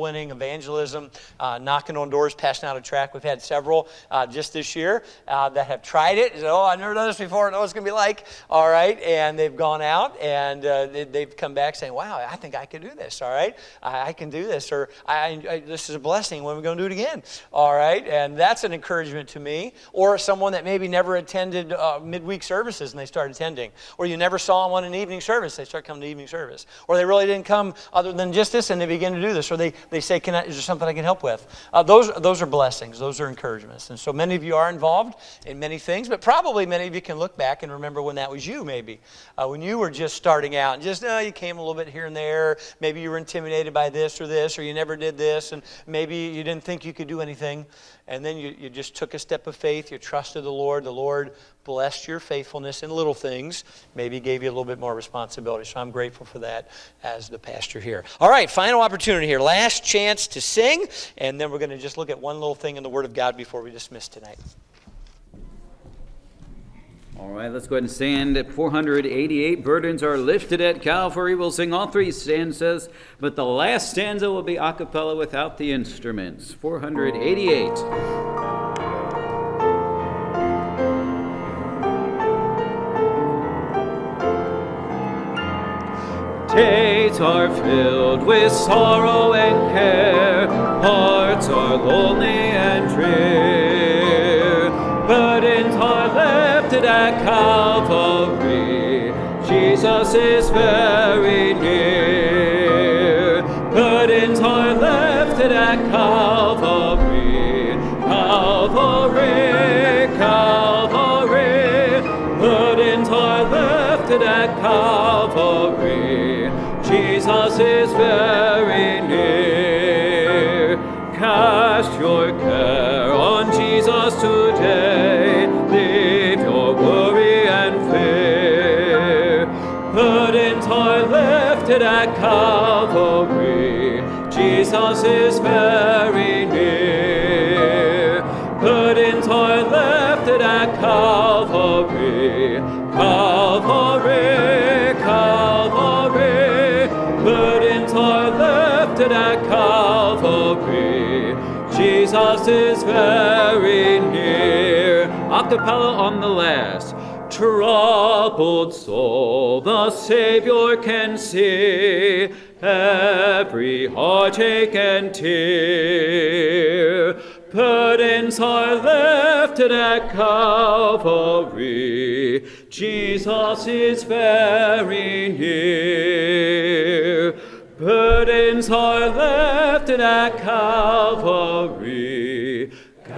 winning, evangelism, knocking on doors, passing out a tract. We've had several just this year that have tried it. Said, I've never done this before. I know what it's going to be like. All right. And they've gone out and they've come back saying, wow, I think I could do this. All right. I can do this. Or this is a blessing. When are we going to do it again? All right. And that's an encouragement to me. Or someone that maybe never attended midweek services and they start attending. Or you never saw them on an evening service. They start coming to evening service. Or they really didn't come other than just this and they begin to do this. Or they say, is there something I can help with? Those are blessings. Those are encouragements. And so many of you are involved in many things, but probably many of you can look back and remember when that was you maybe. When you were just starting out and just, you came a little bit here and there. Maybe you were intimidated by this, or you never did this, and maybe you didn't think you could do anything. And then you just took a step of faith. You trusted the Lord. The Lord blessed your faithfulness in little things. Maybe gave you a little bit more responsibility. So I'm grateful for that as the pastor here. All right, final opportunity here. Last chance to sing. And then we're going to just look at one little thing in the Word of God before we dismiss tonight. All right, let's go ahead and stand at 488. Burdens are lifted at Calvary. We'll sing all three stanzas, but the last stanza will be a cappella without the instruments. 488. Days are filled with sorrow and care, hearts are lonely and drear, burdens are lifted at Calvary, Jesus is very near. Burdens are lifted at Calvary, Calvary, Calvary. Burdens are lifted at Calvary, Jesus is very near. Cast your care on Jesus today, leave your worry and fear. Burdens are lifted at Calvary, Jesus is very near. Burdens are lifted at Calvary, Calvary, Calvary. Burdens are lifted at Calvary, Jesus is very near. A cappella on the last. Troubled soul, the Savior can see every heartache and tear. Burdens are lifted at Calvary, Jesus is very near. Burdens are lifted at Calvary,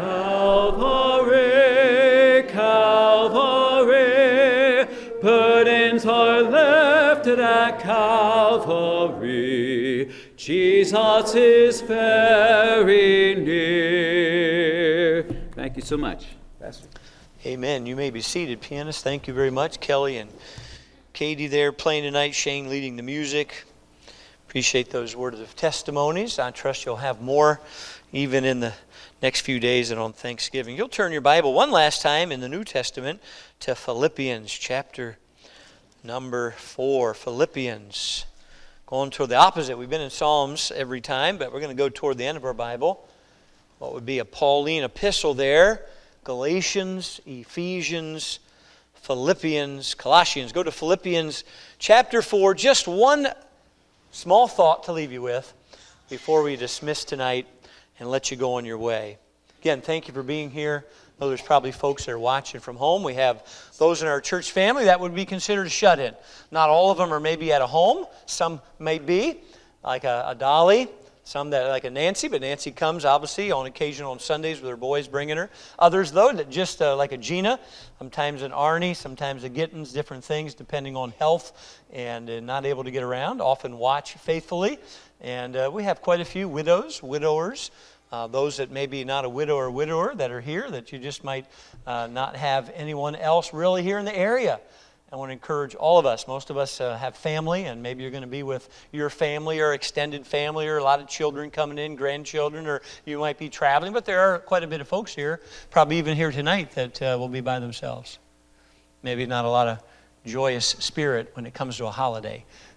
Calvary, Calvary. Burdens are lifted at Calvary, Jesus is very near. Thank you so much, Pastor. Amen. You may be seated, pianists. Thank you very much. Kelly and Katie there playing tonight, Shane leading the music. Appreciate those words of testimonies. I trust you'll have more even in the next few days and on Thanksgiving. You'll turn your Bible one last time in the New Testament to Philippians chapter number 4. Philippians. Going toward the opposite. We've been in Psalms every time, but we're going to go toward the end of our Bible. What would be a Pauline epistle there. Galatians, Ephesians, Philippians, Colossians. Go to Philippians chapter 4. Just one small thought to leave you with before we dismiss tonight and let you go on your way. Again, thank you for being here. I know there's probably folks that are watching from home. We have those in our church family that would be considered shut-in. Not all of them are maybe at a home. Some may be, like a Dolly. Some that like a Nancy, but Nancy comes obviously on occasion on Sundays with her boys bringing her. Others though that just like a Gina, sometimes an Arnie, sometimes a Gittins, different things depending on health and not able to get around. Often watch faithfully, and we have quite a few widows, widowers. Those that may be not a widow or widower that are here, that you just might not have anyone else really here in the area. I want to encourage all of us. Most of us have family, and maybe you're going to be with your family or extended family or a lot of children coming in, grandchildren, or you might be traveling. But there are quite a bit of folks here, probably even here tonight, that will be by themselves. Maybe not a lot of joyous spirit when it comes to a holiday.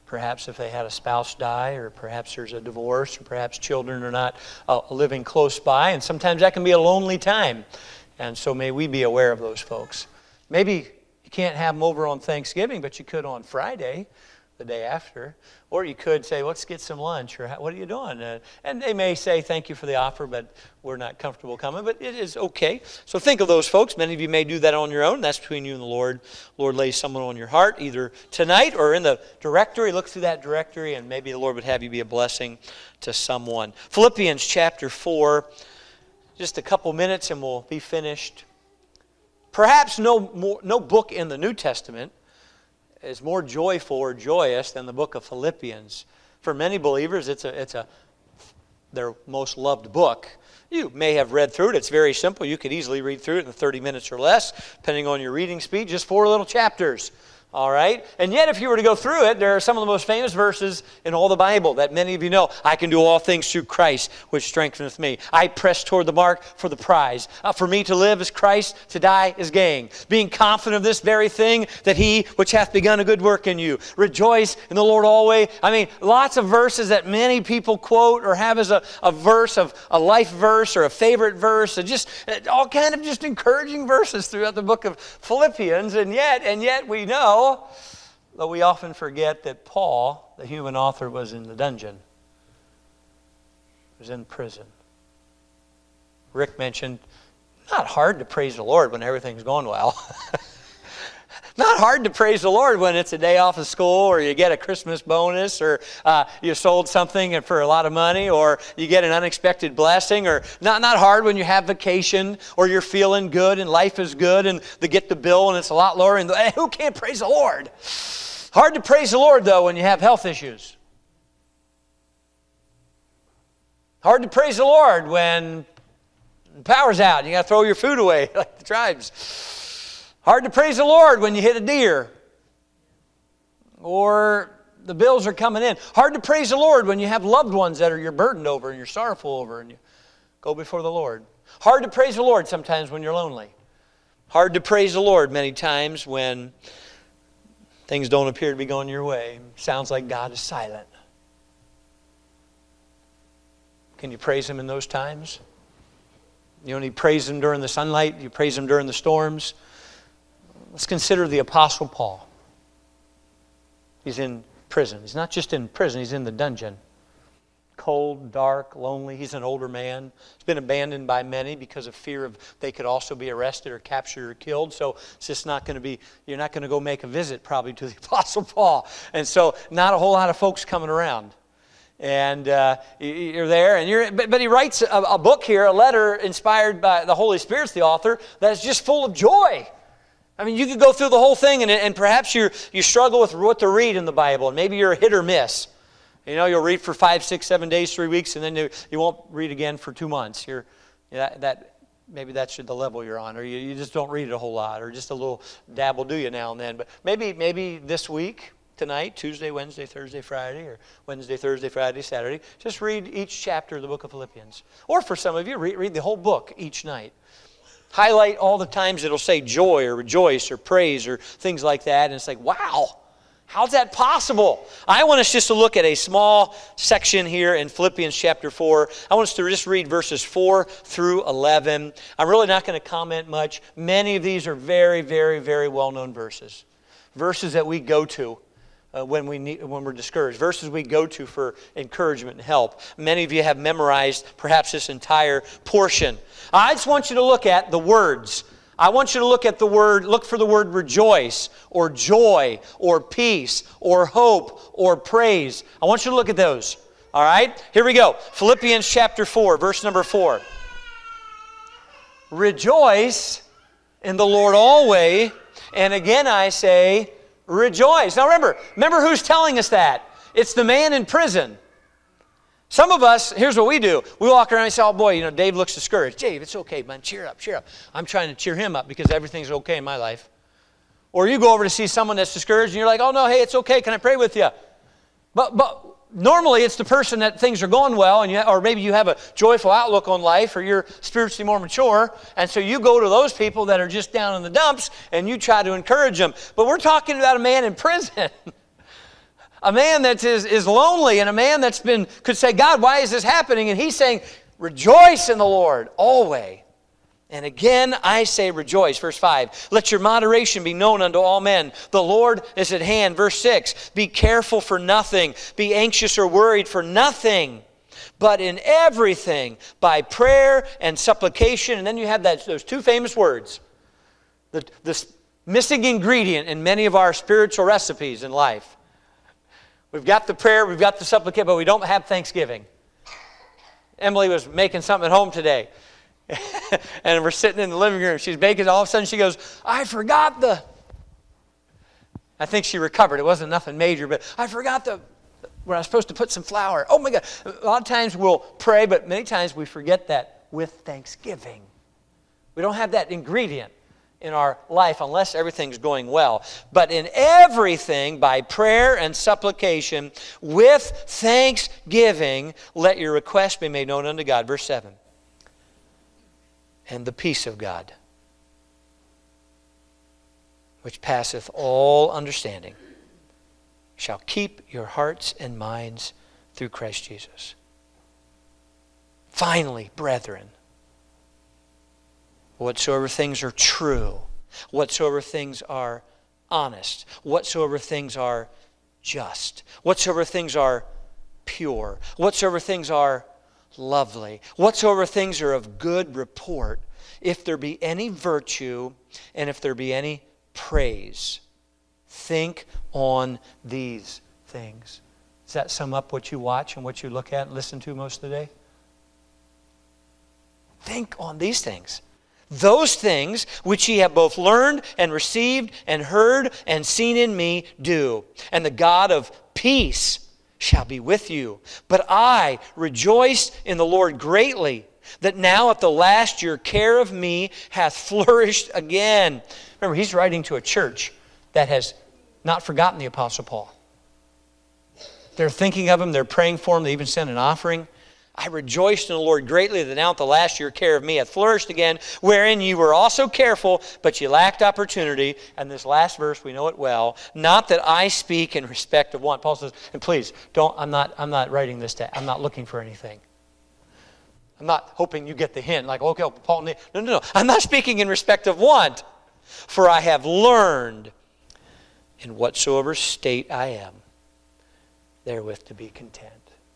perhaps if they had a spouse die, or perhaps there's a divorce, or perhaps children are not living close by, and sometimes that can be a lonely time. And so may we be aware of those folks. Maybe you can't have them over on Thanksgiving, but you could on Friday, the day after. Or you could say, let's get some lunch, or what are you doing? And they may say, thank you for the offer, but we're not comfortable coming, but it is okay. So think of those folks. Many of you may do that on your own. That's between you and the Lord. Lord lays someone on your heart, either tonight or in the directory. Look through that directory, and maybe the Lord would have you be a blessing to someone. Philippians chapter 4, just a couple minutes and we'll be finished. Perhaps no book in the New Testament is more joyful or joyous than the book of Philippians. For many believers, it's their most loved book. You may have read through it. It's very simple. You could easily read through it in 30 minutes or less, depending on your reading speed. Just 4 little chapters. All right? And yet, if you were to go through it, there are some of the most famous verses in all the Bible that many of you know. I can do all things through Christ, which strengtheneth me. I press toward the mark for the prize. For me to live is Christ, to die is gain. Being confident of this very thing, that he which hath begun a good work in you. Rejoice in the Lord always. I mean, lots of verses that many people quote or have as a verse of a life verse or a favorite verse. And just all kind of just encouraging verses throughout the book of Philippians. And yet we know, though we often forget, that Paul, the human author, was in the dungeon. He was in prison. Rick mentioned, not hard to praise the Lord when everything's going well. Not hard to praise the Lord when it's a day off of school, or you get a Christmas bonus, or you sold something for a lot of money, or you get an unexpected blessing, or not hard when you have vacation, or you're feeling good and life is good and they get the bill and it's a lot lower. And who can't praise the Lord? Hard to praise the Lord, though, when you have health issues. Hard to praise the Lord when the power's out and you got to throw your food away like the tribes. Hard to praise the Lord when you hit a deer or the bills are coming in. Hard to praise the Lord when you have loved ones that you're burdened over and you're sorrowful over and you go before the Lord. Hard to praise the Lord sometimes when you're lonely. Hard to praise the Lord many times when things don't appear to be going your way. Sounds like God is silent. Can you praise Him in those times? You only praise Him during the sunlight. You praise Him during the storms. Let's consider the Apostle Paul. He's in prison. He's not just in prison, he's in the dungeon. Cold, dark, lonely. He's an older man. He's been abandoned by many because of fear of they could also be arrested or captured or killed. So it's just not going to be, you're not going to go make a visit probably to the Apostle Paul. And so not a whole lot of folks coming around. And you're there, and but he writes a book here, a letter inspired by the Holy Spirit's the author, that's just full of joy. I mean, you could go through the whole thing, and perhaps you struggle with what to read in the Bible, and maybe you're a hit or miss. You know, you'll read for 5, 6, 7 days, 3 weeks, and then you won't read again for 2 months. Maybe that's the level you're on, or you just don't read it a whole lot, or just a little dabble do you now and then. But maybe this week, tonight, Tuesday, Wednesday, Thursday, Friday, or Wednesday, Thursday, Friday, Saturday, just read each chapter of the book of Philippians. Or for some of you, read the whole book each night. Highlight all the times it'll say joy or rejoice or praise or things like that. And it's like, wow, how's that possible? I want us just to look at a small section here in Philippians chapter 4. I want us to just read verses 4 through 11. I'm really not going to comment much. Many of these are very, very, very well-known verses. Verses that we go to when we're discouraged. Verses we go to for encouragement and help. Many of you have memorized perhaps this entire portion. I just want you to look at the words. I want you to look for the word rejoice, or joy, or peace, or hope, or praise. I want you to look at those. All right? Here we go. Philippians chapter 4, verse number 4. Rejoice in the Lord always, and again I say, rejoice. Now remember who's telling us that. It's the man in prison. Some of us, here's what we do. We walk around and say, oh boy, Dave looks discouraged. Dave, it's okay, man, cheer up, cheer up. I'm trying to cheer him up because everything's okay in my life. Or you go over to see someone that's discouraged and you're like, oh no, hey, it's okay, can I pray with you? But normally it's the person that things are going well, or maybe you have a joyful outlook on life, or you're spiritually more mature, and so you go to those people that are just down in the dumps and you try to encourage them. But we're talking about a man in prison. A man that is lonely, and a man that's could say, God, why is this happening? And he's saying, rejoice in the Lord always. And again, I say rejoice. Verse 5, let your moderation be known unto all men. The Lord is at hand. Verse 6, be careful for nothing. Be anxious or worried for nothing. But in everything, by prayer and supplication. And then you have those two famous words. The missing ingredient in many of our spiritual recipes in life. We've got the prayer, we've got the supplication, but we don't have thanksgiving. Emily was making something at home today. And we're sitting in the living room. She's baking. All of a sudden she goes, I forgot I think she recovered. It wasn't nothing major, but I forgot where I was supposed to put some flour. Oh my God. A lot of times we'll pray, but many times we forget that with thanksgiving. We don't have that ingredient in our life unless everything's going well. But in everything, by prayer and supplication, with thanksgiving, let your requests be made known unto God. Verse 7. And the peace of God, which passeth all understanding, shall keep your hearts and minds through Christ Jesus. Finally, brethren, whatsoever things are true, whatsoever things are honest, whatsoever things are just, whatsoever things are pure, whatsoever things are lovely, whatsoever things are of good report, if there be any virtue and if there be any praise, think on these things. Does that sum up what you watch and what you look at and listen to most of the day? Think on these things. Those things which ye have both learned and received and heard and seen in me do. And the God of peace shall be with you. But I rejoiced in the Lord greatly, that now at the last your care of me hath flourished again. Remember, he's writing to a church that has not forgotten the Apostle Paul. They're thinking of him, they're praying for him, they even sent an offering. I rejoiced in the Lord greatly that now at the last your care of me hath flourished again, wherein you were also careful, but you lacked opportunity. And this last verse, we know it well. Not that I speak in respect of one. Paul says, and please, I'm not writing this down. I'm not looking for anything. I'm not hoping you get the hint, like, okay, Paul, no. I'm not speaking in respect of want, for I have learned in whatsoever state I am, therewith to be content.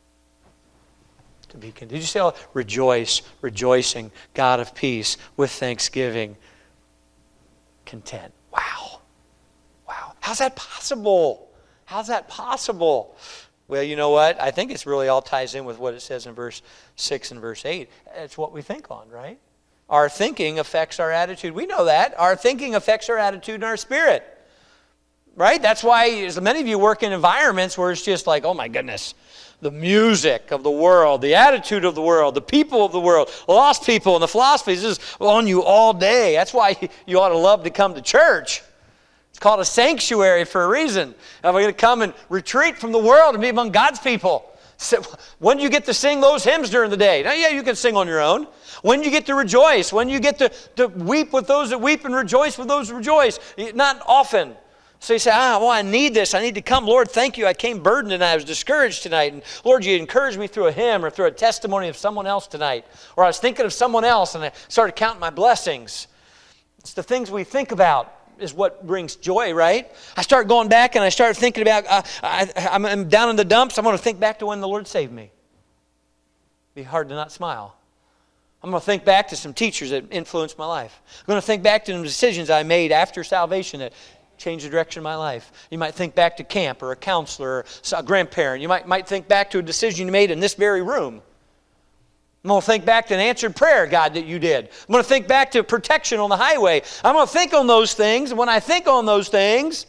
Did you say, rejoice, rejoicing, God of peace, with thanksgiving, content? Wow. How's that possible? How's that possible? Well, you know what? I think it's really all ties in with what it says in verse 6 and verse 8. It's what we think on, right? Our thinking affects our attitude. We know that. Our thinking affects our attitude and our spirit. Right? That's why as many of you work in environments where it's just like, oh my goodness, the music of the world, the attitude of the world, the people of the world, lost people, and the philosophies is on you all day. That's why you ought to love to come to church. It's called a sanctuary for a reason. And we're going to come and retreat from the world and be among God's people. So, when do you get to sing those hymns during the day? Now, yeah, you can sing on your own. When do you get to rejoice? When do you get to weep with those that weep and rejoice with those who rejoice? Not often. So you say, I need this. I need to come. Lord, thank you. I came burdened and I was discouraged tonight. And Lord, you encouraged me through a hymn or through a testimony of someone else tonight. Or I was thinking of someone else and I started counting my blessings. It's the things we think about is what brings joy, right? I start going back and I start thinking about, I'm down in the dumps. I'm going to think back to when the Lord saved me. It'd be hard to not smile. I'm going to think back to some teachers that influenced my life. I'm going to think back to the decisions I made after salvation that changed the direction of my life. You might think back to camp or a counselor or a grandparent. You might think back to a decision you made in this very room. I'm going to think back to an answered prayer, God, that you did. I'm going to think back to protection on the highway. I'm going to think on those things. And when I think on those things,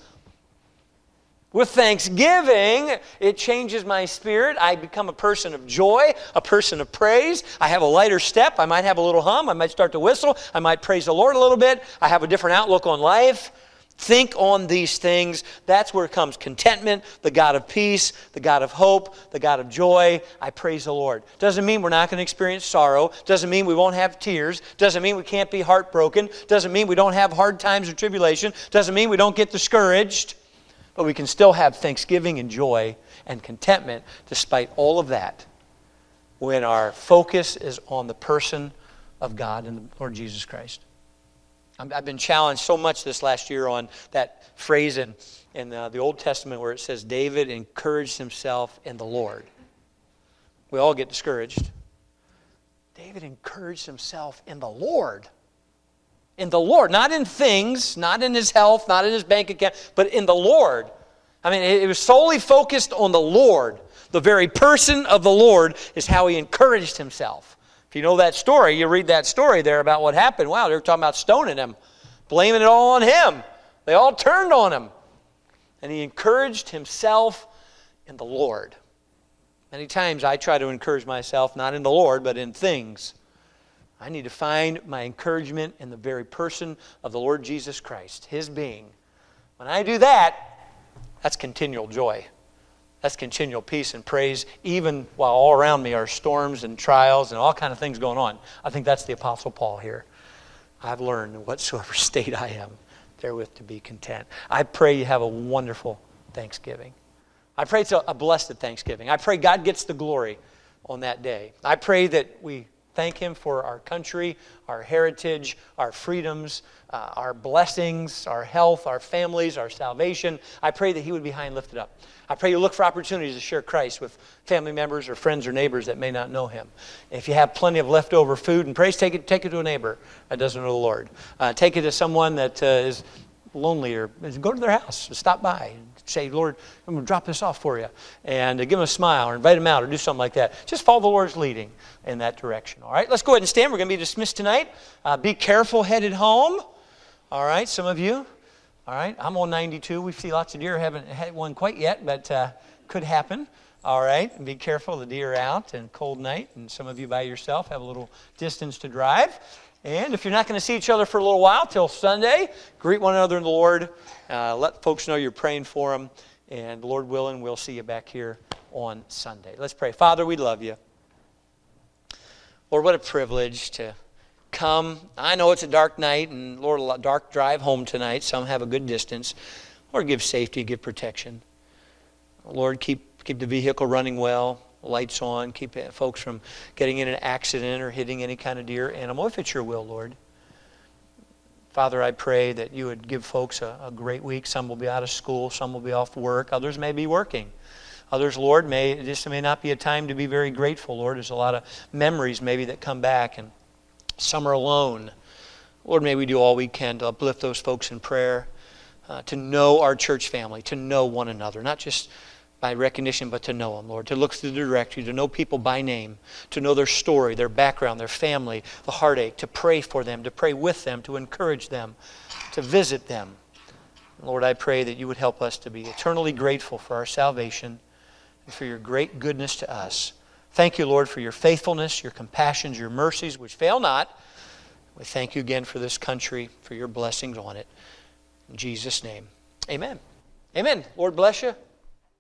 with thanksgiving, it changes my spirit. I become a person of joy, a person of praise. I have a lighter step. I might have a little hum. I might start to whistle. I might praise the Lord a little bit. I have a different outlook on life. Think on these things. That's where comes contentment, the God of peace, the God of hope, the God of joy. I praise the Lord. Doesn't mean we're not going to experience sorrow. Doesn't mean we won't have tears. Doesn't mean we can't be heartbroken. Doesn't mean we don't have hard times or tribulation. Doesn't mean we don't get discouraged. But we can still have thanksgiving and joy and contentment despite all of that when our focus is on the person of God and the Lord Jesus Christ. I've been challenged so much this last year on that phrase in the Old Testament where it says, David encouraged himself in the Lord. We all get discouraged. David encouraged himself in the Lord. In the Lord, not in things, not in his health, not in his bank account, but in the Lord. I mean, it was solely focused on the Lord. The very person of the Lord is how he encouraged himself. If you know that story, you read that story there about what happened. Wow, they were talking about stoning him, blaming it all on him. They all turned on him. And he encouraged himself in the Lord. Many times I try to encourage myself, not in the Lord, but in things. I need to find my encouragement in the very person of the Lord Jesus Christ, His being. When I do that, that's continual joy. That's continual peace and praise, even while all around me are storms and trials and all kind of things going on. I think that's the Apostle Paul here. I've learned in whatsoever state I am, therewith to be content. I pray you have a wonderful Thanksgiving. I pray it's a blessed Thanksgiving. I pray God gets the glory on that day. I pray that we thank Him for our country, our heritage, our freedoms, our blessings, our health, our families, our salvation. I pray that He would be high and lifted up. I pray you look for opportunities to share Christ with family members or friends or neighbors that may not know Him. If you have plenty of leftover food and praise, take it to a neighbor that doesn't know the Lord. Take it to someone that is lonely, or go to their house, stop by and say, Lord, I'm going to drop this off for you, and give them a smile or invite them out or do something like that. Just follow the Lord's leading in that direction. All right, let's go ahead and stand. We're going to be dismissed tonight. Be careful headed home. All right, some of you. All right, I'm on 92. We see lots of deer. Haven't had one quite yet, but could happen. All right, and be careful. The deer are out and cold night, and some of you by yourself have a little distance to drive. And if you're not going to see each other for a little while till Sunday, greet one another in the Lord. Let folks know you're praying for them. And Lord willing, we'll see you back here on Sunday. Let's pray. Father, we love you. Lord, what a privilege to come. I know it's a dark night, and Lord, a dark drive home tonight. Some have a good distance. Lord, give safety, give protection. Lord, keep the vehicle running well. Lights on, keep folks from getting in an accident or hitting any kind of deer animal, if it's your will, Lord. Father, I pray that you would give folks a great week. Some will be out of school, some will be off work, others may be working. Others, Lord, this may not be a time to be very grateful, Lord. There's a lot of memories maybe that come back, and some are alone. Lord, may we do all we can to uplift those folks in prayer, to know our church family, to know one another, not just by recognition, but to know them, Lord, to look through the directory, to know people by name, to know their story, their background, their family, the heartache, to pray for them, to pray with them, to encourage them, to visit them. Lord, I pray that you would help us to be eternally grateful for our salvation and for your great goodness to us. Thank you, Lord, for your faithfulness, your compassions, your mercies, which fail not. We thank you again for this country, for your blessings on it. In Jesus' name, amen. Amen. Lord bless you.